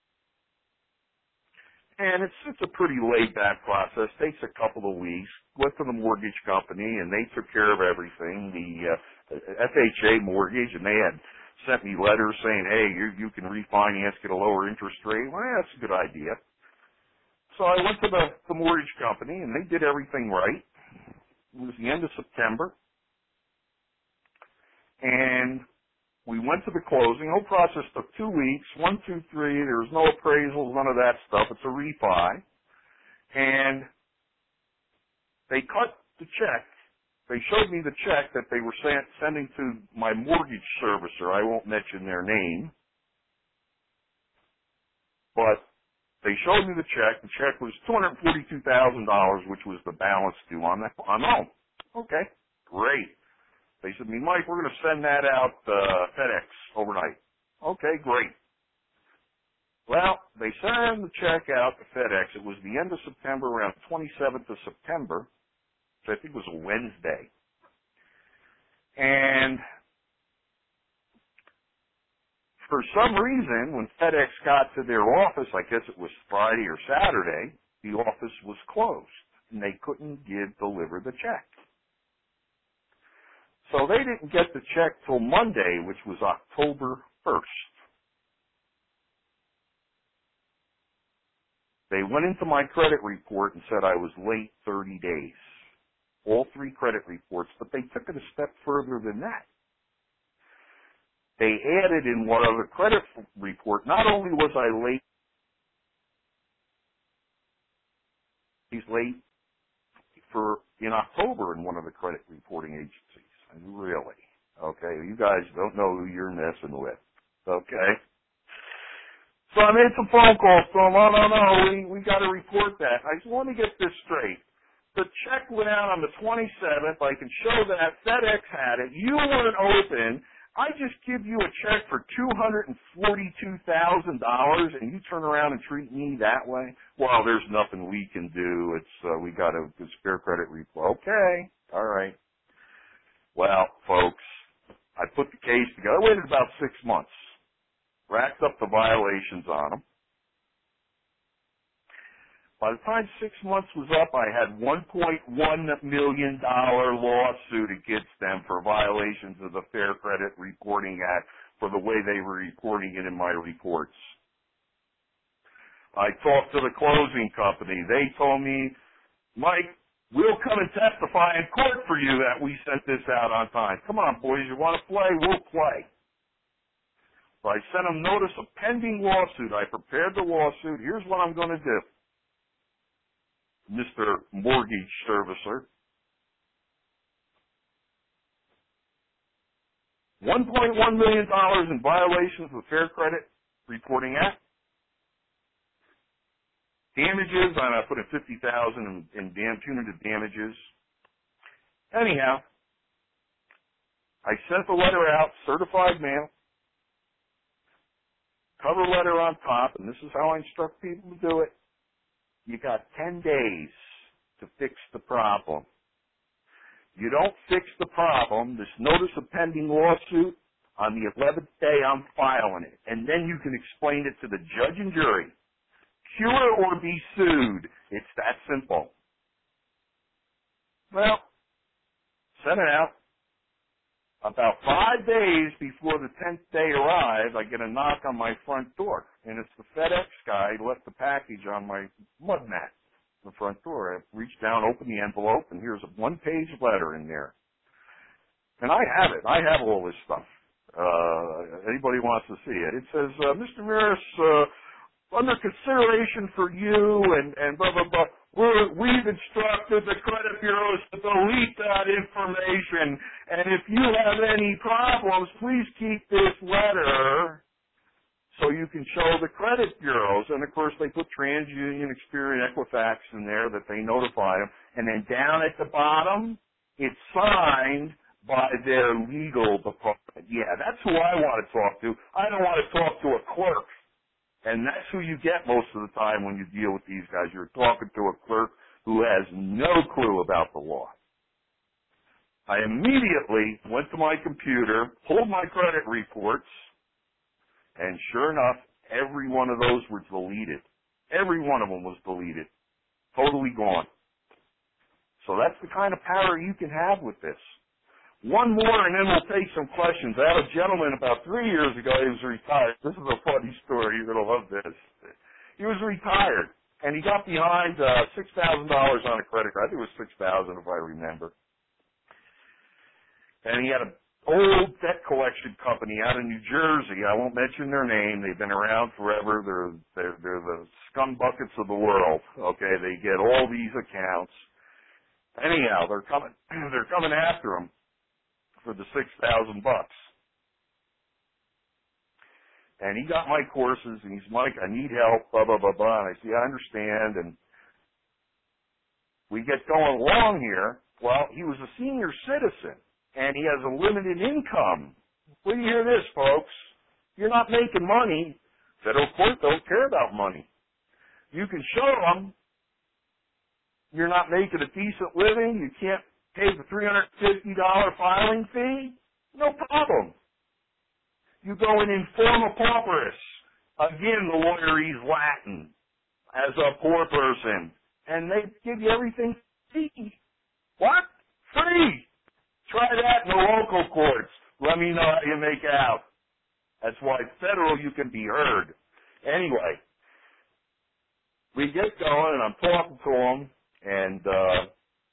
And it's, it's a pretty laid-back process. Takes a couple of weeks. Went to the mortgage company, and they took care of everything. The uh, F H A mortgage, and they had sent me letters saying, hey, you, you can refinance, get a lower interest rate. Well, yeah, that's a good idea. So I went to the, the mortgage company, and they did everything right. It was the end of September. And we went to the closing. The whole process took two weeks, one, two, three. There was no appraisals, none of that stuff. It's a refi. And they cut the check. They showed me the check that they were sending to my mortgage servicer. I won't mention their name. But they showed me the check. The check was two hundred forty-two thousand dollars, which was the balance due on that on home. Okay, great. They said to me, Mike, we're going to send that out uh, FedEx overnight. Okay, great. Well, they sent the check out to FedEx. It was the end of September, around twenty-seventh of September, which I think was a Wednesday. And for some reason, when FedEx got to their office, I guess it was Friday or Saturday, the office was closed, and they couldn't give deliver the check. So they didn't get the check till Monday, which was October first. They went into my credit report and said I was late thirty days. All three credit reports, but they took it a step further than that. They added in one other credit report, not only was I late days late for in October in one of the credit reporting agencies. I mean, really? Okay, you guys don't know who you're messing with. Okay? So I made some phone calls to them. Oh, no, no, we, we got to report that. I just want to get this straight. The check went out on the twenty-seventh. I can show that. FedEx had it. You weren't open. I just give you a check for two hundred forty-two thousand dollars, and you turn around and treat me that way? Well, there's nothing we can do. It's uh, we got a Fair Credit report. Okay, all right. Well, folks, I put the case together. I waited about six months, racked up the violations on them. By the time six months was up, I had one point one million dollars lawsuit against them for violations of the Fair Credit Reporting Act for the way they were reporting it in my reports. I talked to the closing company. They told me, Mike, we'll come and testify in court for you that we sent this out on time. Come on, boys, you want to play? We'll play. So I sent them notice of pending lawsuit. I prepared the lawsuit. Here's what I'm going to do. Mister Mortgage Servicer, one point one million dollars in violations of the Fair Credit Reporting Act. Damages, and I put in fifty thousand dollars in, in damn punitive damages. Anyhow, I sent the letter out, certified mail, cover letter on top, and this is how I instruct people to do it. You got ten days to fix the problem. You don't fix the problem, this notice of pending lawsuit, on the eleventh day I'm filing it. And then you can explain it to the judge and jury. Cure or be sued. It's that simple. Well, sent it out. About five days before the tenth day arrived, I get a knock on my front door, and it's the FedEx guy who left the package on my mud mat in the front door. I reached down, opened the envelope, and here's a one-page letter in there. And I have it. I have all this stuff. Uh, anybody wants to see it. It says, uh, Mister Maris, uh, under consideration for you and, and blah, blah, blah, We're, we've instructed the credit bureaus to delete that information, and if you have any problems, please keep this letter so you can show the credit bureaus. And, of course, they put TransUnion, Experian, Equifax in there that they notify them. And then down at the bottom, it's signed by their legal department. Yeah, that's who I want to talk to. I don't want to talk to a clerk. And that's who you get most of the time when you deal with these guys. You're talking to a clerk who has no clue about the law. I immediately went to my computer, pulled my credit reports, and sure enough, every one of those were deleted. Every one of them was deleted. Totally gone. So that's the kind of power you can have with this. One more, and then we'll take some questions. I had a gentleman about three years ago. He was retired. This is a funny story. You're going to love this. He was retired, and he got behind uh, six thousand dollars on a credit card. I think it was six thousand dollars if I remember. And he had an old debt collection company out in New Jersey. I won't mention their name. They've been around forever. They're, they're, they're the scum buckets of the world. Okay, they get all these accounts. Anyhow, they're coming. They're coming after him for the six thousand bucks. And he got my courses, and he's, Mike, I need help, blah, blah, blah, blah. And I said, yeah, I understand. And we get going along here. Well, he was a senior citizen, and he has a limited income. Well, you hear this, folks. You're not making money. Federal court don't care about money. You can show them you're not making a decent living. You can't pay the three hundred fifty dollars filing fee? No problem. You go in informa pauperis. Again, the lawyer is Latin as a poor person. And they give you everything free. What? Free. Try that in the local courts. Let me know how you make out. That's why federal you can be heard. Anyway, we get going, and I'm talking to him, and uh,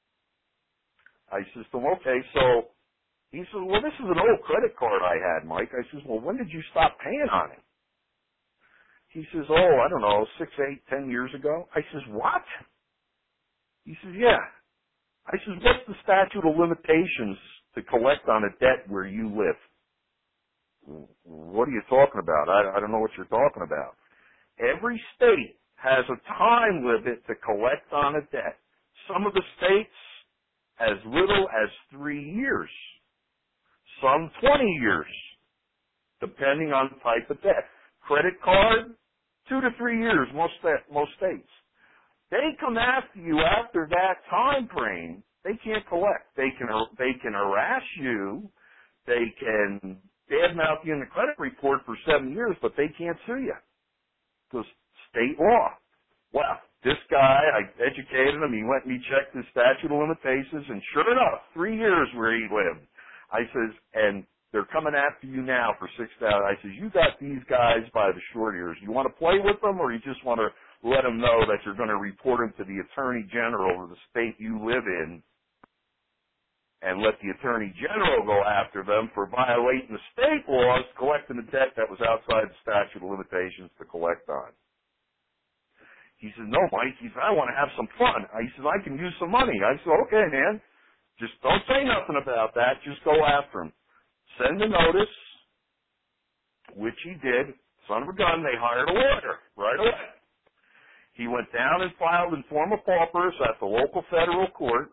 I says to him, okay, so he says, well, this is an old credit card I had, Mike. I says, well, when did you stop paying on it? He says, oh, I don't know, six, eight, ten years ago. I says, what? He says, yeah. I says, what's the statute of limitations to collect on a debt where you live? What are you talking about? I, I don't know what you're talking about. Every state has a time limit to collect on a debt. Some of the states as little as three years. Some twenty years, depending on the type of debt. Credit card, two to three years, most most states. They come after you after that time frame. They can't collect. They can they can harass you. They can badmouth you in the credit report for seven years, but they can't sue you because state law. Well, this guy, I educated him. He went and he checked his statute of limitations, and sure enough, three years where he lived. I says, and they're coming after you now for six thousand. I says, you got these guys by the short ears. You want to play with them, or you just want to let them know that you're going to report them to the Attorney General of the state you live in, and let the Attorney General go after them for violating the state laws, collecting a debt that was outside the statute of limitations to collect on. He says, no, Mike. He says, I want to have some fun. I says, I can use some money. I said, okay, man. Just don't say nothing about that. Just go after him. Send a notice, which he did. Son of a gun, they hired a lawyer right away. He went down and filed in form of paupers at the local federal court.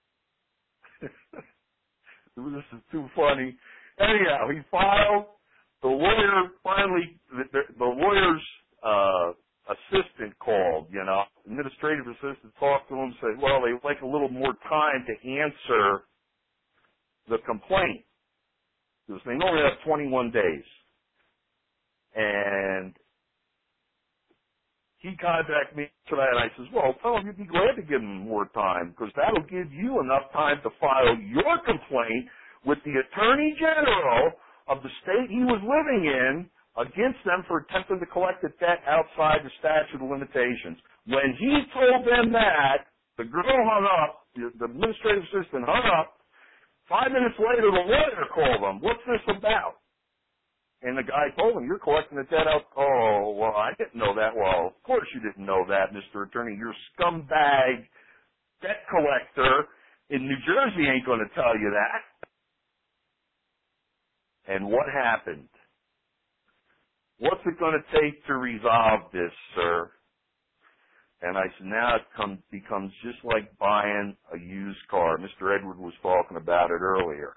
This is too funny. Anyhow, he filed. The lawyer finally, the, the, the lawyer's uh, assistant called, you know, administrative assistant talked to him, said, well, they'd like a little more time to answer the complaint. Because they normally have twenty-one days. And he contacted me today, and I says, well, tell him you'd be glad to give him more time, because that'll give you enough time to file your complaint with the Attorney General of the state he was living in against them for attempting to collect a debt outside the statute of limitations. When he told them that, the girl hung up, the, the administrative assistant hung up. Five minutes later, the lawyer called him. What's this about? And the guy told him, you're collecting the debt out. Oh, well, I didn't know that. Well, of course you didn't know that, Mister Attorney. Your scumbag debt collector in New Jersey ain't going to tell you that. And what happened? What's it going to take to resolve this, sir? And I said, now it come, becomes just like buying a used car. Mister Edward was talking about it earlier.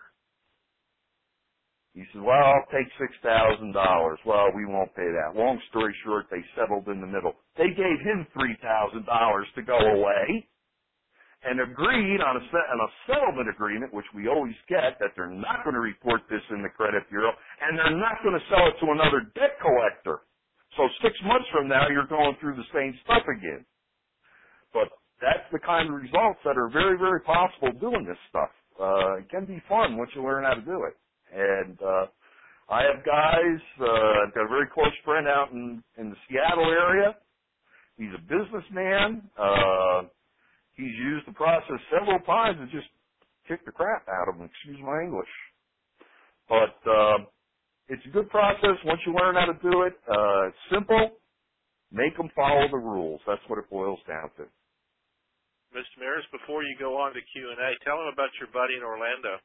He said, well, I'll take six thousand dollars. Well, we won't pay that. Long story short, they settled in the middle. They gave him three thousand dollars to go away and agreed on a, set, on a settlement agreement, which we always get, that they're not going to report this in the credit bureau, and they're not going to sell it to another debt collector. So six months from now, you're going through the same stuff again. But that's the kind of results that are very, very possible doing this stuff. Uh, it can be fun once you learn how to do it. And uh, I have guys, uh, I've got a very close friend out in, in the Seattle area. He's a businessman. Uh, he's used the process several times and just kicked the crap out of him, excuse my English. But uh, it's a good process once you learn how to do it. Uh, it's simple. Make them follow the rules. That's what it boils down to. Mister Mears, before you go on to Q and A, tell them about your buddy in Orlando.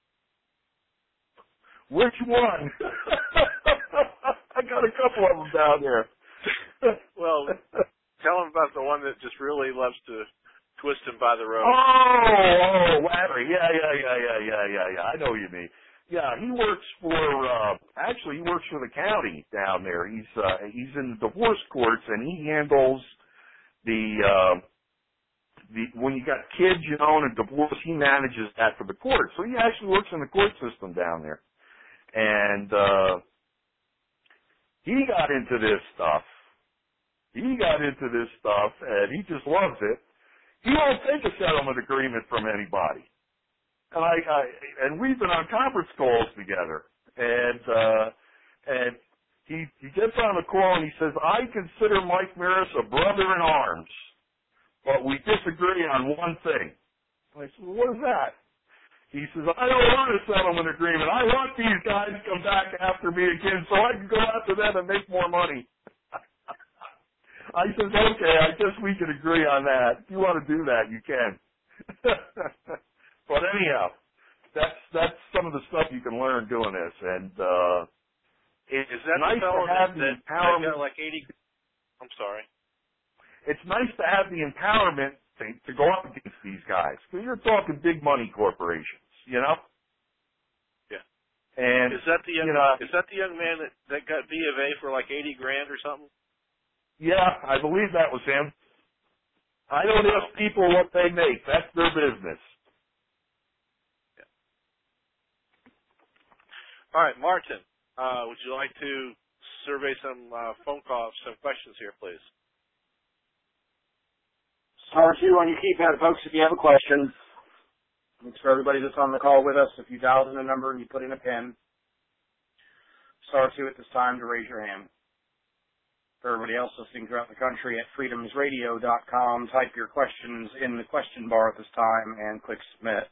Which one? I got a couple of them down there. Well, tell them about the one that just really loves to twist him by the rope. Oh, oh, Larry. Yeah, yeah, yeah, yeah, yeah, yeah, yeah. I know what you mean. Yeah, he works for, uh, actually he works for the county down there. He's, uh, he's in the divorce courts, and he handles the, uh, the, when you got kids, you know, in a divorce, he manages that for the court. So he actually works in the court system down there. And uh, he got into this stuff. He got into this stuff, and he just loves it. He won't take a settlement agreement from anybody. And I, I and we've been on conference calls together. And uh, and he he gets on the call and he says, I consider Mike Mears a brother in arms, but we disagree on one thing. I said, well, what is that? He says, I don't want a settlement agreement. I want these guys to come back after me again so I can go after them and make more money. I said, okay, I guess we can agree on that. If you want to do that, you can. But anyhow, that's that's some of the stuff you can learn doing this, and uh, it's Is that nice the fellow to have that, the that, that empowerment. got like eighty? I'm sorry. It's nice to have the empowerment to, to go up against these guys, because you're talking big money corporations, you know. Yeah. And is that the young, you know, is that the young man that that got B of A for like eighty grand or something? Yeah, I believe that was him. I don't ask people what they make. That's their business. Yeah. All right, Martin, uh, would you like to survey some uh, phone calls, some questions here, please? Star two on your keypad, folks, if you have a question. Thanks for everybody that's on the call with us. If you dialed in a number and you put in a PIN, star two at this time to raise your hand. For everybody else listening throughout the country at freedoms radio dot com, type your questions in the question bar at this time and click submit.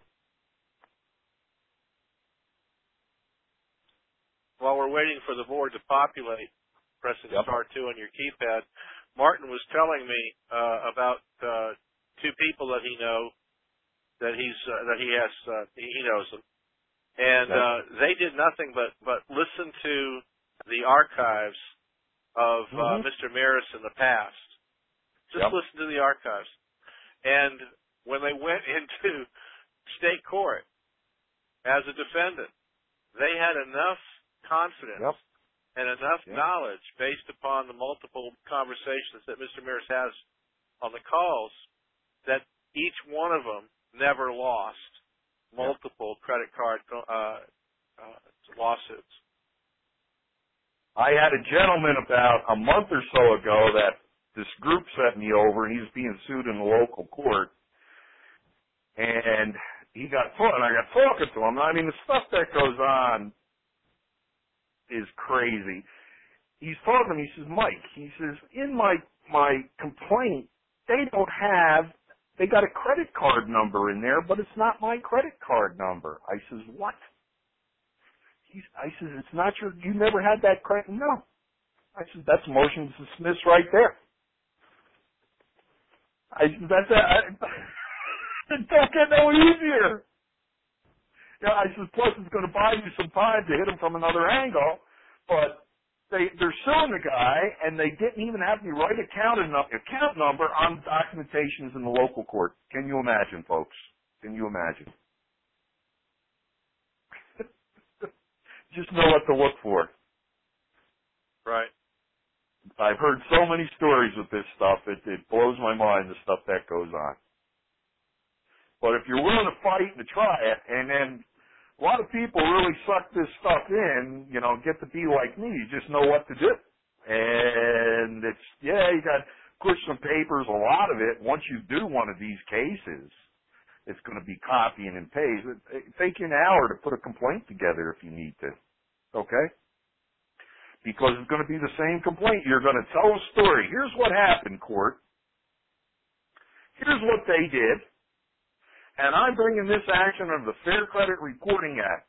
While we're waiting for the board to populate, pressing Yep. star two on your keypad, Martin was telling me uh, about uh, two people that he know that he's uh, that he has uh, he knows them, and Yep. uh, they did nothing but but listen to the archives of uh, Mm-hmm. Mister Maris in the past. Just Yep. listen to the archives, and when they went into state court as a defendant, they had enough confidence. Yep. And enough Yeah. knowledge based upon the multiple conversations that Mister Maris has on the calls that each one of them never lost multiple yeah. credit card uh, uh, lawsuits. I had a gentleman about a month or so ago that this group sent me over, and he was being sued in the local court. And he got taught, and I got talking to him. I mean, the stuff that goes on is crazy. He's talking, he says, Mike, he says, in my my complaint, they don't have, they got a credit card number in there, but it's not my credit card number. I says, what? He's, I says, it's not your, you never had that credit? No. I says, that's motion to dismiss right there. I says, that's, I, it don't get no easier. Yeah, I said, plus it's going to buy you some time to hit him from another angle, but they, they're suing the guy, and they didn't even have me write account, account number on documentations in the local court. Can you imagine, folks? Can you imagine? Just know what to look for. Right. I've heard so many stories with this stuff, it, it blows my mind, the stuff that goes on. But if you're willing to fight and to try it, and then a lot of people really suck this stuff in, you know, get to be like me. You just know what to do. And it's, yeah, you got to push some papers, a lot of it. Once you do one of these cases, it's going to be copying and paste. It take you an hour to put a complaint together if you need to. Okay? Because it's going to be the same complaint. You're going to tell a story. Here's what happened, court. Here's what they did. And I'm bringing this action under the Fair Credit Reporting Act.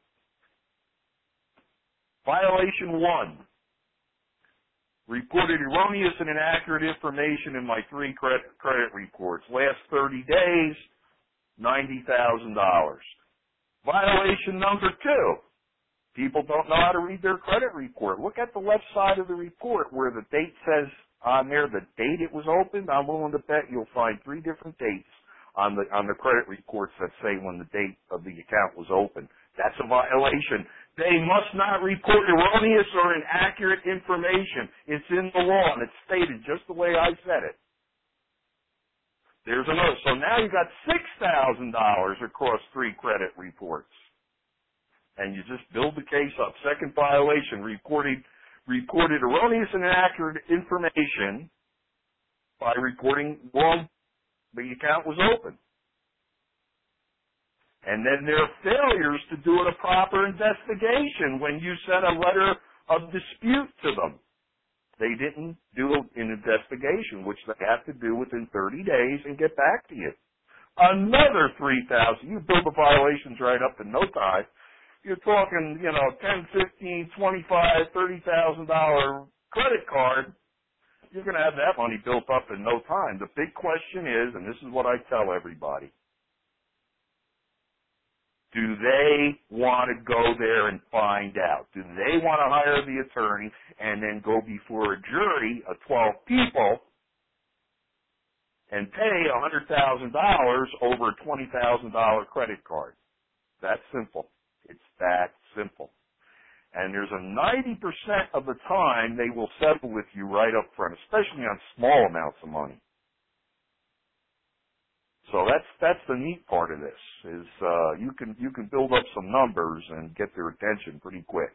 Violation one. Reported erroneous and inaccurate information in my three credit, credit reports. Last thirty days, ninety thousand dollars. Violation number two. People don't know how to read their credit report. Look at the left side of the report where the date says on there the date it was opened. I'm willing to bet you'll find three different dates on the on the credit reports that say when the date of the account was opened. That's a violation. They must not report erroneous or inaccurate information. It's in the law, and it's stated just the way I said it. There's another. So now you've got six thousand dollars across three credit reports. And you just build the case up. Second violation, reported, reported erroneous and inaccurate information by reporting wrong. The account was open. And then there are failures to do a proper investigation when you sent a letter of dispute to them. They didn't do an investigation, which they have to do within thirty days and get back to you. Another three thousand dollars. You build the violations right up in no time. You're talking, you know, ten, fifteen, twenty-five, thirty thousand dollar credit card. you're going to have that money built up in no time. The big question is, and this is what I tell everybody, do they want to go there and find out? Do they want to hire the attorney and then go before a jury of twelve people and pay one hundred thousand dollars over a twenty thousand dollars credit card? That's simple. It's that simple. And there's a ninety percent of the time they will settle with you right up front, especially on small amounts of money. So that's that's the neat part of this, is uh, you can you can build up some numbers and get their attention pretty quick.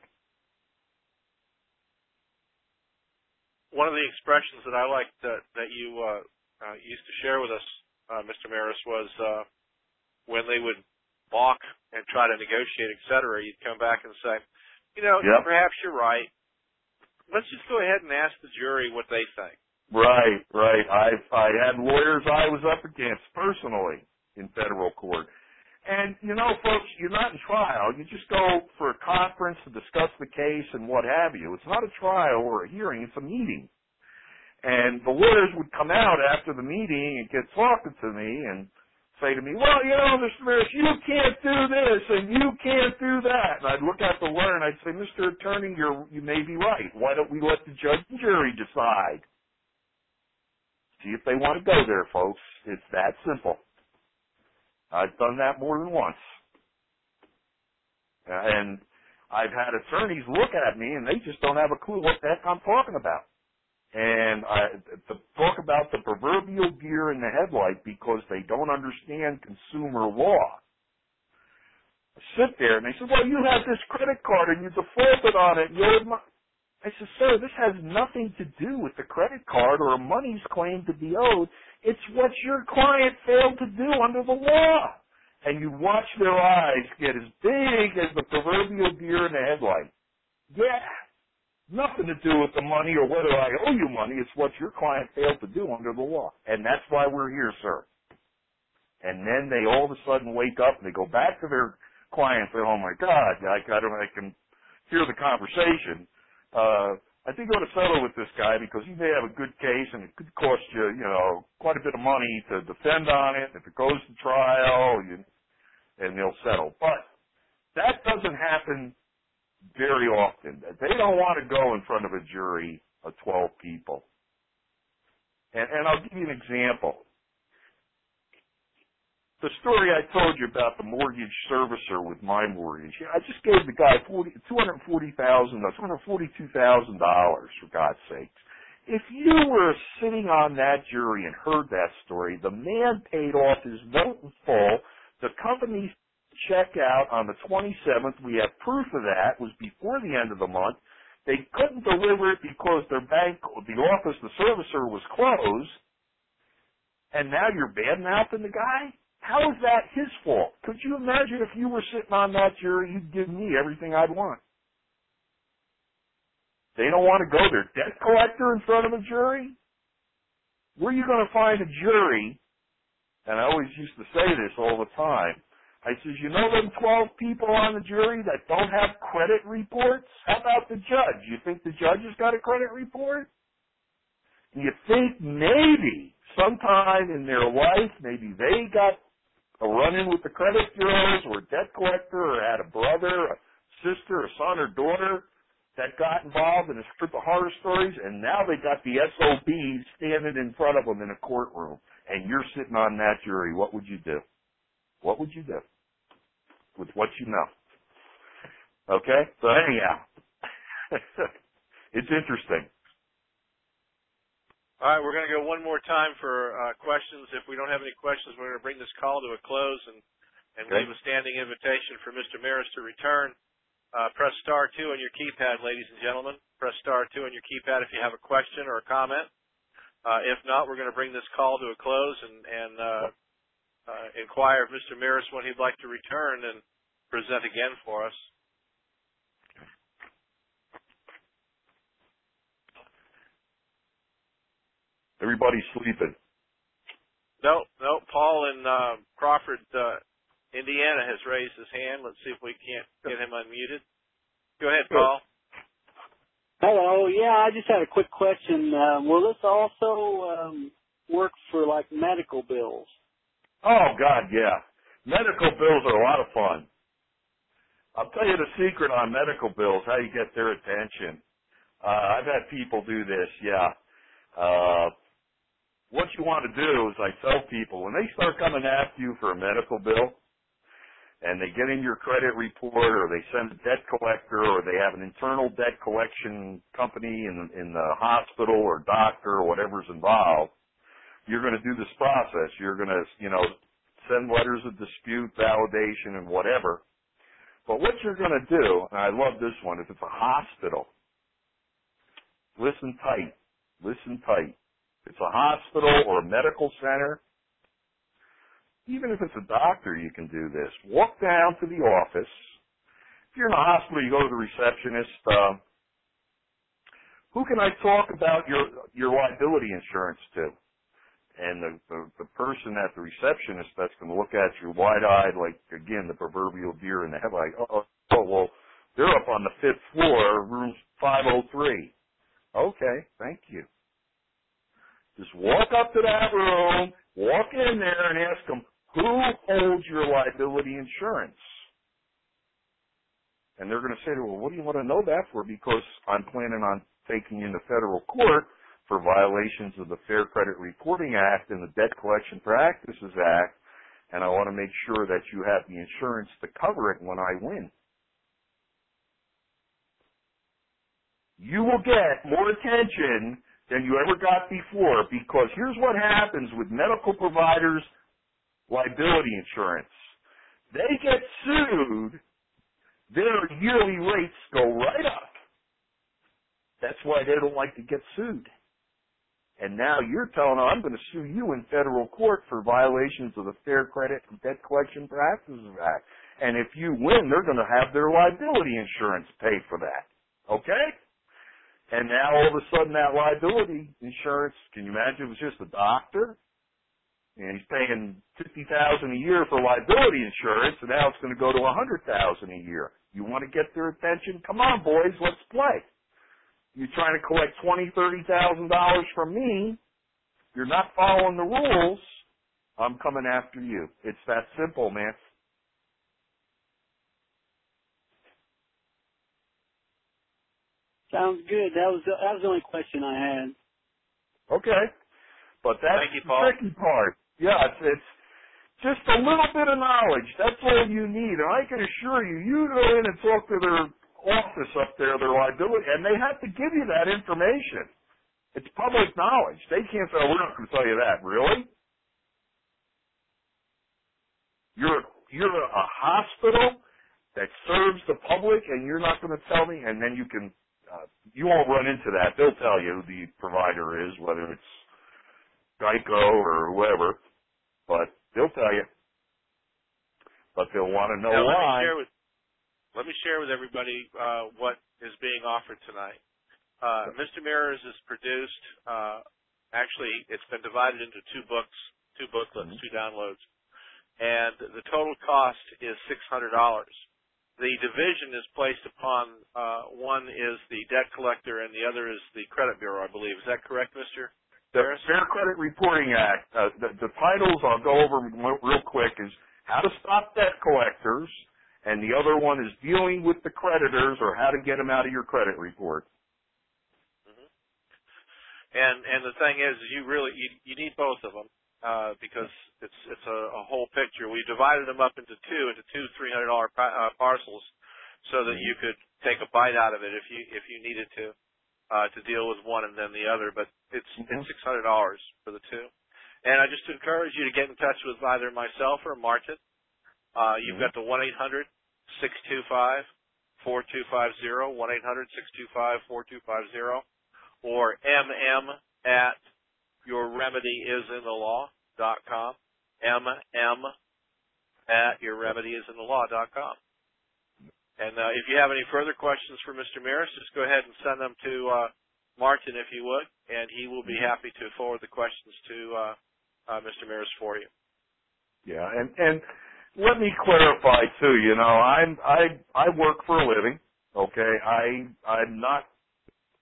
One of the expressions that I liked that, that you uh, uh, used to share with us, uh, Mister Maris, was uh, when they would balk and try to negotiate, et cetera, you'd come back and say, you know, yep. perhaps you're right. Let's just go ahead and ask the jury what they think. Right, right. I've I had lawyers I was up against personally in federal court. And, you know, folks, you're not in trial. You just go for a conference to discuss the case and what have you. It's not a trial or a hearing. It's a meeting. And the lawyers would come out after the meeting and get talking to me and say to me, well, you know, Mister Maris, you can't do this and you can't do that. And I'd look at the lawyer and I'd say, Mister Attorney, you're, you may be right. Why don't we let the judge and jury decide? See if they want to go there, folks. It's that simple. I've done that more than once. And I've had attorneys look at me and they just don't have a clue what the heck I'm talking about. And I, to talk about the proverbial deer in the headlight because they don't understand consumer law. I sit there and they say, well, you have this credit card and you defaulted on it. And you owed my... I said, sir, this has nothing to do with the credit card or a money's claim to be owed. It's what your client failed to do under the law. And you watch their eyes get as big as the proverbial deer in the headlight. Yeah, nothing to do with the money or whether I owe you money. It's what your client failed to do under the law. And that's why we're here, sir. And then they all of a sudden wake up and they go back to their client and say, oh, my God, I, I, don't, I can hear the conversation. Uh, I think I'm going to settle with this guy because he may have a good case and it could cost you, you know, quite a bit of money to defend on it. If it goes to trial, you, and they'll settle. But that doesn't happen very often. They don't want to go in front of a jury of twelve people. And, and I'll give you an example. The story I told you about the mortgage servicer with my mortgage, I just gave the guy two hundred forty thousand dollars, two hundred forty-two thousand dollars, for God's sakes. If you were sitting on that jury and heard that story, the man paid off his note in full. The company's check out on the twenty-seventh, we have proof of that, was before the end of the month. They couldn't deliver it because their bank, the office, the servicer was closed. And now you're bad-mouthing the guy? How is that his fault? Could you imagine if you were sitting on that jury, you'd give me everything I'd want? They don't want to go there. Debt collector in front of a jury? Where are you going to find a jury? And I always used to say this all the time. I says, you know them twelve people on the jury that don't have credit reports? How about the judge? You think the judge has got a credit report? You think maybe sometime in their life, maybe they got a run-in with the credit bureaus or a debt collector or had a brother, a sister, a son or daughter that got involved in a strip of horror stories, and now they got the S O Bs standing in front of them in a courtroom, and you're sitting on that jury. What would you do? What would you do with what you know? Okay? So anyhow, it's interesting. All right, we're going to go one more time for uh, questions. If we don't have any questions, we're going to bring this call to a close and, and okay. leave a standing invitation for Mister Maris to return. Uh, press star two on your keypad, ladies and gentlemen. Press star two on your keypad if you have a question or a comment. Uh, if not, we're going to bring this call to a close and, and uh, uh, inquire of Mister Maris when he'd like to return and present again for us. Everybody's sleeping. No, no. Paul in uh, Crawford, uh, Indiana, has raised his hand. Let's see if we can't get him unmuted. Go ahead, Paul. Hello. Oh, yeah, I just had a quick question. Uh, will this also um, work for, like, medical bills? Oh, God, yeah. Medical bills are a lot of fun. I'll tell you the secret on medical bills, how you get their attention. Uh, I've had people do this, yeah. Uh, what you want to do is I tell people, when they start coming after you for a medical bill, and they get in your credit report, or they send a debt collector, or they have an internal debt collection company in, in the hospital or doctor or whatever's involved, you're going to do this process. You're going to, you know, send letters of dispute, validation, and whatever. But what you're going to do, and I love this one, if it's a hospital, listen tight, listen tight. If it's a hospital or a medical center, even if it's a doctor, you can do this. Walk down to the office. If you're in a hospital, you go to the receptionist. Uh, who can I talk about your your liability insurance to? And the, the, the person at the receptionist that's going to look at you wide-eyed, like, again, the proverbial deer in the headlight. Oh, oh, well, they're up on the fifth floor, room five oh three. Okay, thank you. Just walk up to that room, walk in there, and ask them, who holds your liability insurance? And they're going to say, well, what do you want to know that for? Because I'm planning on taking you into federal court for violations of the Fair Credit Reporting Act and the Debt Collection Practices Act, and I want to make sure that you have the insurance to cover it when I win. You will get more attention than you ever got before, because here's what happens with medical providers' liability insurance. They get sued, their yearly rates go right up. That's why they don't like to get sued. And now you're telling them, I'm going to sue you in federal court for violations of the Fair Credit and Debt Collection Practices Act. And if you win, they're going to have their liability insurance pay for that. Okay? And now all of a sudden that liability insurance, can you imagine it was just a doctor? And he's paying fifty thousand dollars a year for liability insurance, and now it's going to go to one hundred thousand dollars a year. You want to get their attention? Come on, boys, let's play. You're trying to collect twenty thousand dollars, thirty thousand dollars from me. You're not following the rules. I'm coming after you. It's that simple, man. Sounds good. That was the, that was the only question I had. Okay. But that's Thank you, the Paul. tricky part. Yeah, it's, it's just a little bit of knowledge. That's all you need. And I can assure you, you go in and talk to their office up there, their liability, and they have to give you that information. It's public knowledge. They can't say, oh, we're not going to tell you that. Really? You're, you're a hospital that serves the public, and you're not going to tell me? And then you can, uh, you won't run into that. They'll tell you who the provider is, whether it's Geico or whoever, but they'll tell you. But they'll want to know now, why. Let me share with, let me share with everybody uh, what is being offered tonight. Uh, Mister Mirrors is produced, uh, actually it's been divided into two books, two booklets, mm-hmm. two downloads, and the total cost is six hundred dollars. The division is placed upon, uh, one is the debt collector and the other is the credit bureau, I believe. Is that correct, Mister The Fair Credit Reporting Act, uh, the, the titles I'll go over real quick is How to Stop Debt Collectors, and the other one is Dealing with the Creditors, or How to Get Them Out of Your Credit Report. Mm-hmm. And and the thing is, you really you, you need both of them uh, because it's it's a, a whole picture. We divided them up into two into two three hundred dollar uh, parcels, so that you could take a bite out of it if you if you needed to. Uh, to deal with one and then the other, but it's mm-hmm. it's six hundred dollars for the two. And I just encourage you to get in touch with either myself or Martin. Uh, you've mm-hmm. got the one eight hundred, six two five, four two five zero, one eight hundred, six two five, four two five zero, or mm at your remedy is in the law dot com, mm at your remedy is in the law dot com. And uh, if you have any further questions for Mister Mirrors, just go ahead and send them to uh, Martin, if you would, and he will be happy to forward the questions to uh, uh, Mister Mirrors for you. Yeah, and and let me clarify too. You know, I'm I I work for a living. Okay, I I'm not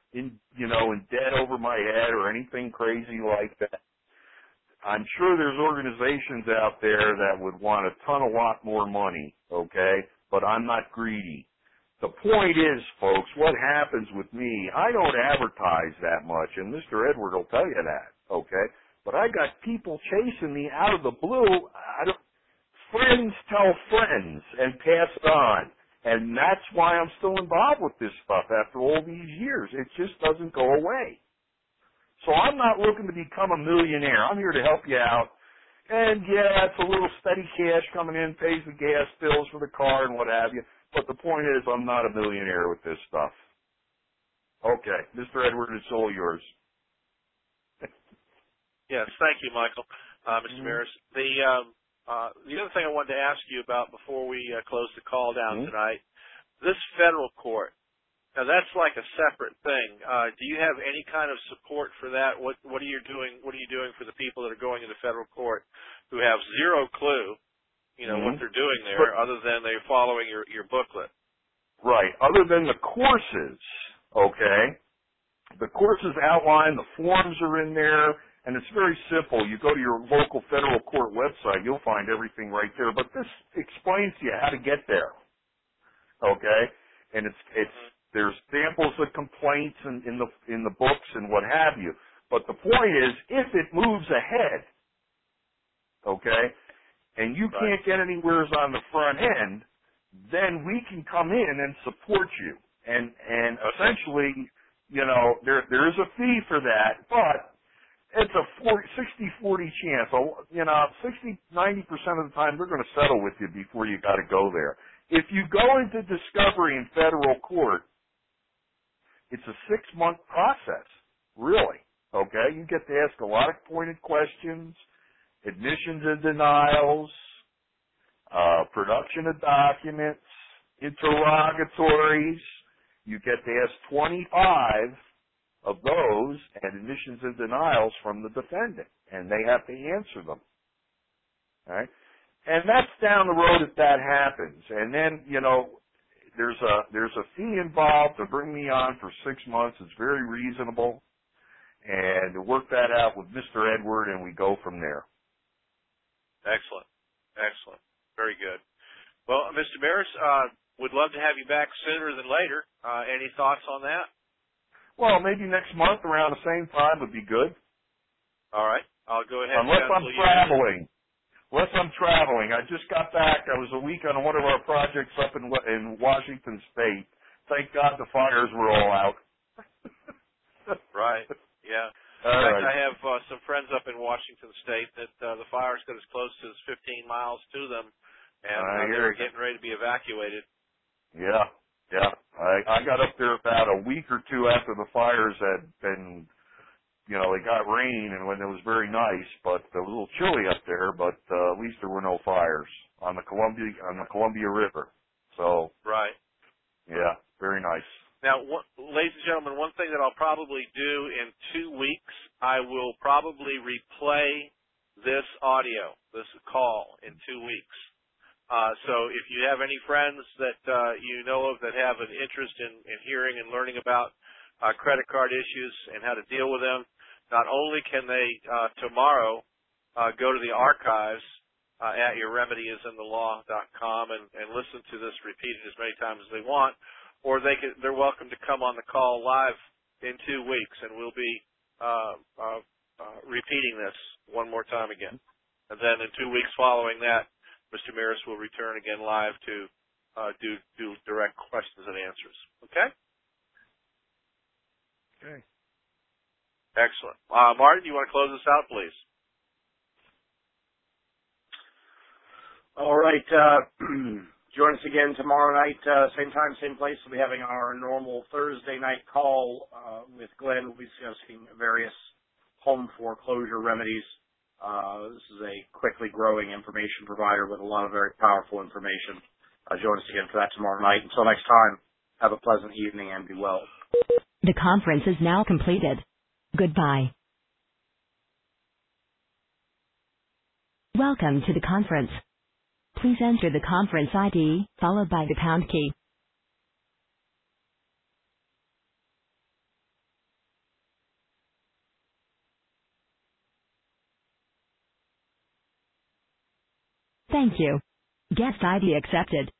in, you know, in debt over my head or anything crazy like that. I'm sure there's organizations out there that would want a ton, a lot more money, okay? But I'm not greedy. The point is, folks, what happens with me, I don't advertise that much, and Mister Edward will tell you that, okay? But I got people chasing me out of the blue. I don't, friends tell friends and pass it on. And that's why I'm still involved with this stuff after all these years. It just doesn't go away. So I'm not looking to become a millionaire. I'm here to help you out. And yeah, it's a little steady cash coming in, pays the gas bills for the car and what have you. But the point is, I'm not a millionaire with this stuff. Okay, Mister Edward, it's all yours. Yes, thank you, Michael. Uh, Mister Mm-hmm. Maris, the um, uh, the other thing I wanted to ask you about before we uh, close the call down mm-hmm. tonight, this federal court. Now that's like a separate thing. Uh, do you have any kind of support for that? What what are you doing? What are you doing for the people that are going into federal court who have zero clue, you know, mm-hmm. what they're doing there, but, other than they're following your your booklet? Right. Other than the courses, okay. The courses outline, the forms are in there, and it's very simple. You go to your local federal court website, you'll find everything right there. But this explains to you how to get there, okay? And it's it's. Mm-hmm. There's samples of complaints in, in the in the books and what have you. But the point is, if it moves ahead, okay, and you right. can't get anywhere on the front end, then we can come in and support you. And and okay. essentially, you know, there there is a fee for that, but it's a sixty forty chance. You know, sixty, ninety percent of the time they're going to settle with you before you got to go there. If you go into discovery in federal court, it's a six-month process, really, okay? You get to ask a lot of pointed questions, admissions and denials, uh, production of documents, interrogatories. You get to ask twenty-five of those and admissions and denials from the defendant, and they have to answer them, all right? And that's down the road if that happens. And then, you know, There's a there's a fee involved to bring me on for six months. It's very reasonable, and to work that out with Mister Edward, and we go from there. Excellent, excellent, very good. Well, Mister Maris, uh, would love to have you back sooner than later. Uh, any thoughts on that? Well, maybe next month around the same time would be good. All right, I'll go ahead. Unless I'm traveling. Unless I'm traveling. I just got back. I was a week on one of our projects up in in Washington State. Thank God the fires were all out. Right. Yeah. All in fact, right. I have uh, some friends up in Washington State that uh, the fires got as close as fifteen miles to them, and uh, they're getting ready to be evacuated. Yeah. Yeah. I, I got up there about a week or two after the fires had been. You know, it got rain and when it was very nice, but it was a little chilly up there, but uh, at least there were no fires on the Columbia on the Columbia River. So right. Yeah, very nice. Now, what, ladies and gentlemen, one thing that I'll probably do in two weeks, I will probably replay this audio, this call in two weeks. Uh, so if you have any friends that uh, you know of that have an interest in, in hearing and learning about uh, credit card issues and how to deal with them, not only can they uh, tomorrow uh, go to the archives uh, at your remedy is in the law dot com and, and listen to this repeated as many times as they want, or they can, they're welcome to come on the call live in two weeks, and we'll be uh, uh, uh, repeating this one more time again. And then in two weeks following that, Mister Maris will return again live to uh, do, do direct questions and answers. Okay? Okay. Excellent. Uh, Martin, you want to close this out, please? All right. Uh, join us again tomorrow night, uh, same time, same place. We'll be having our normal Thursday night call uh, with Glenn. We'll be discussing various home foreclosure remedies. Uh, this is a quickly growing information provider with a lot of very powerful information. Uh, join us again for that tomorrow night. Until next time, have a pleasant evening and be well. The conference is now completed. Goodbye. Welcome to the conference. Please enter the conference I D, followed by the pound key. Thank you. Guest I D accepted.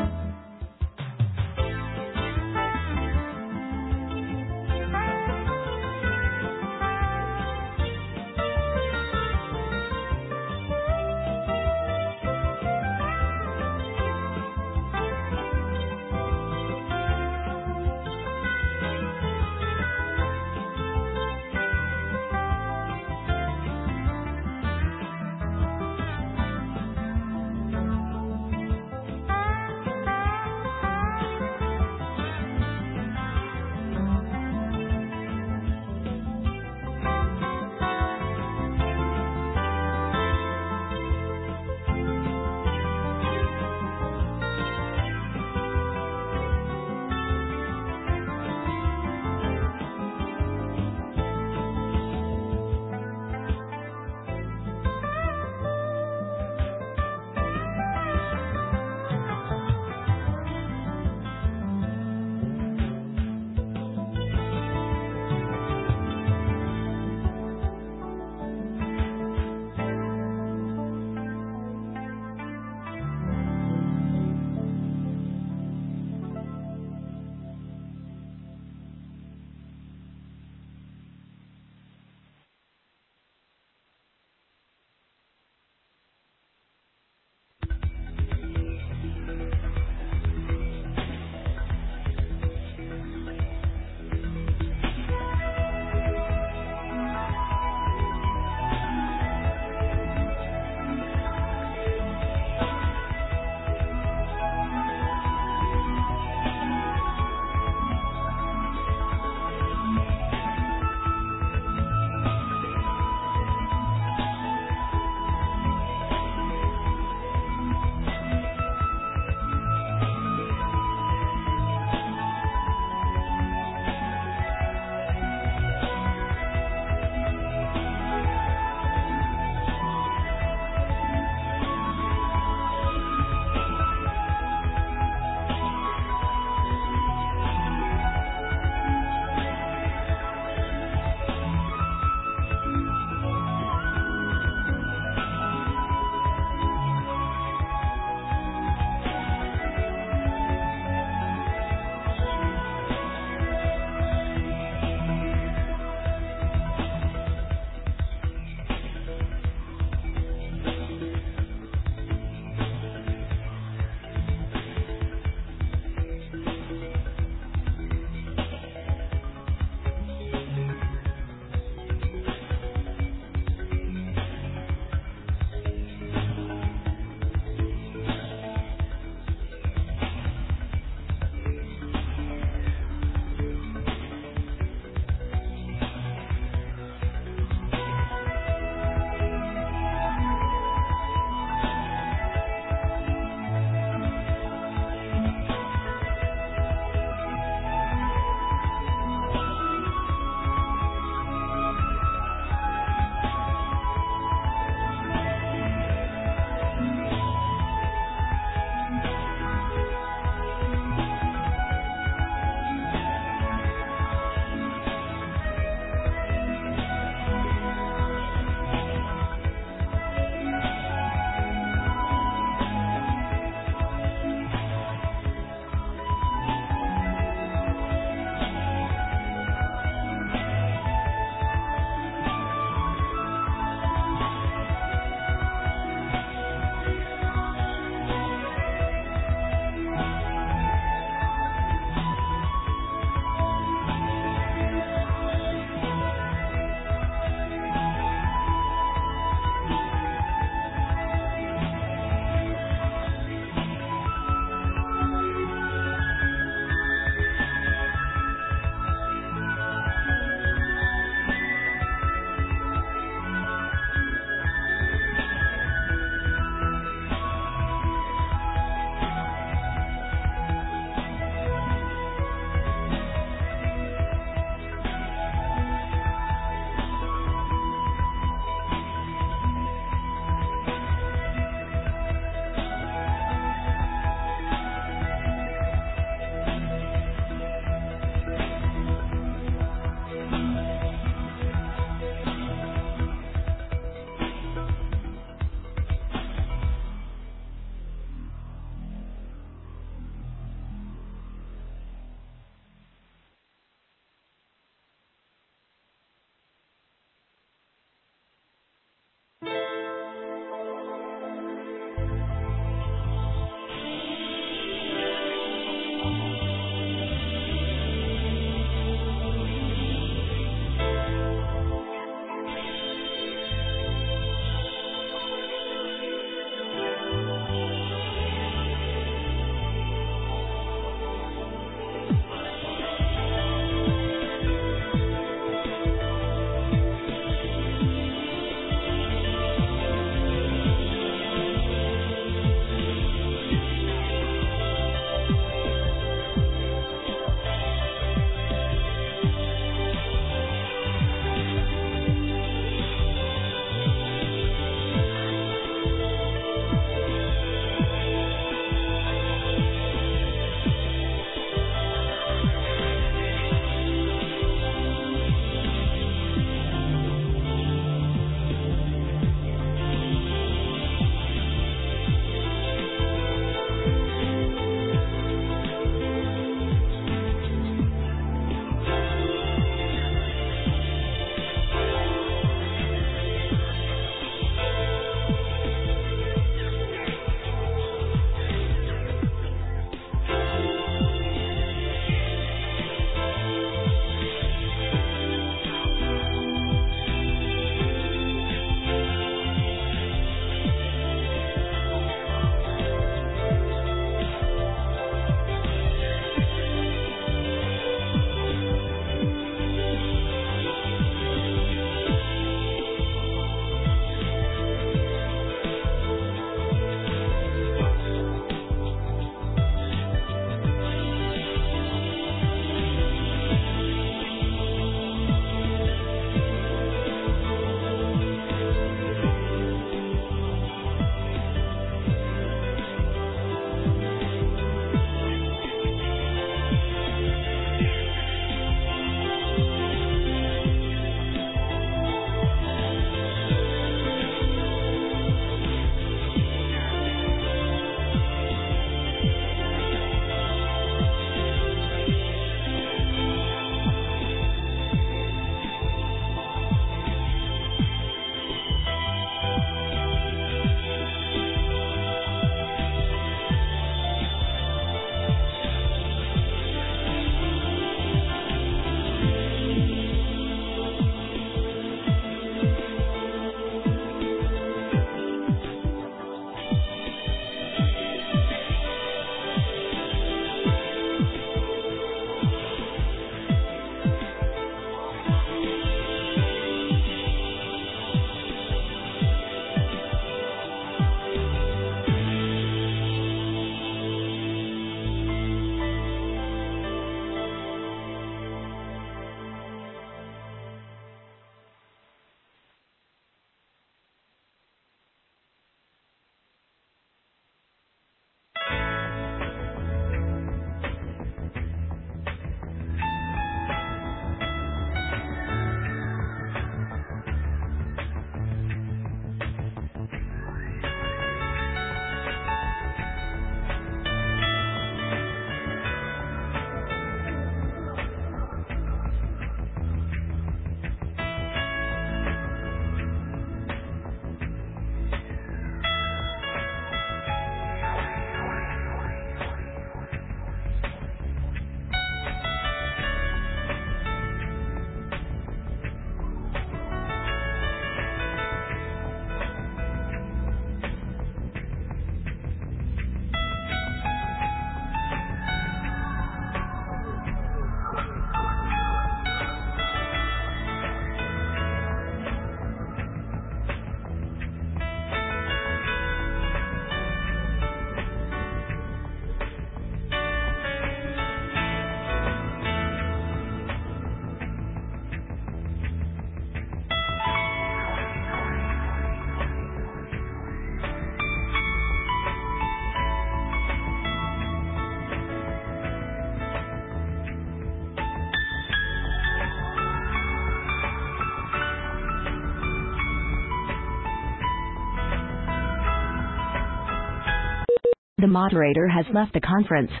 moderator has left the conference.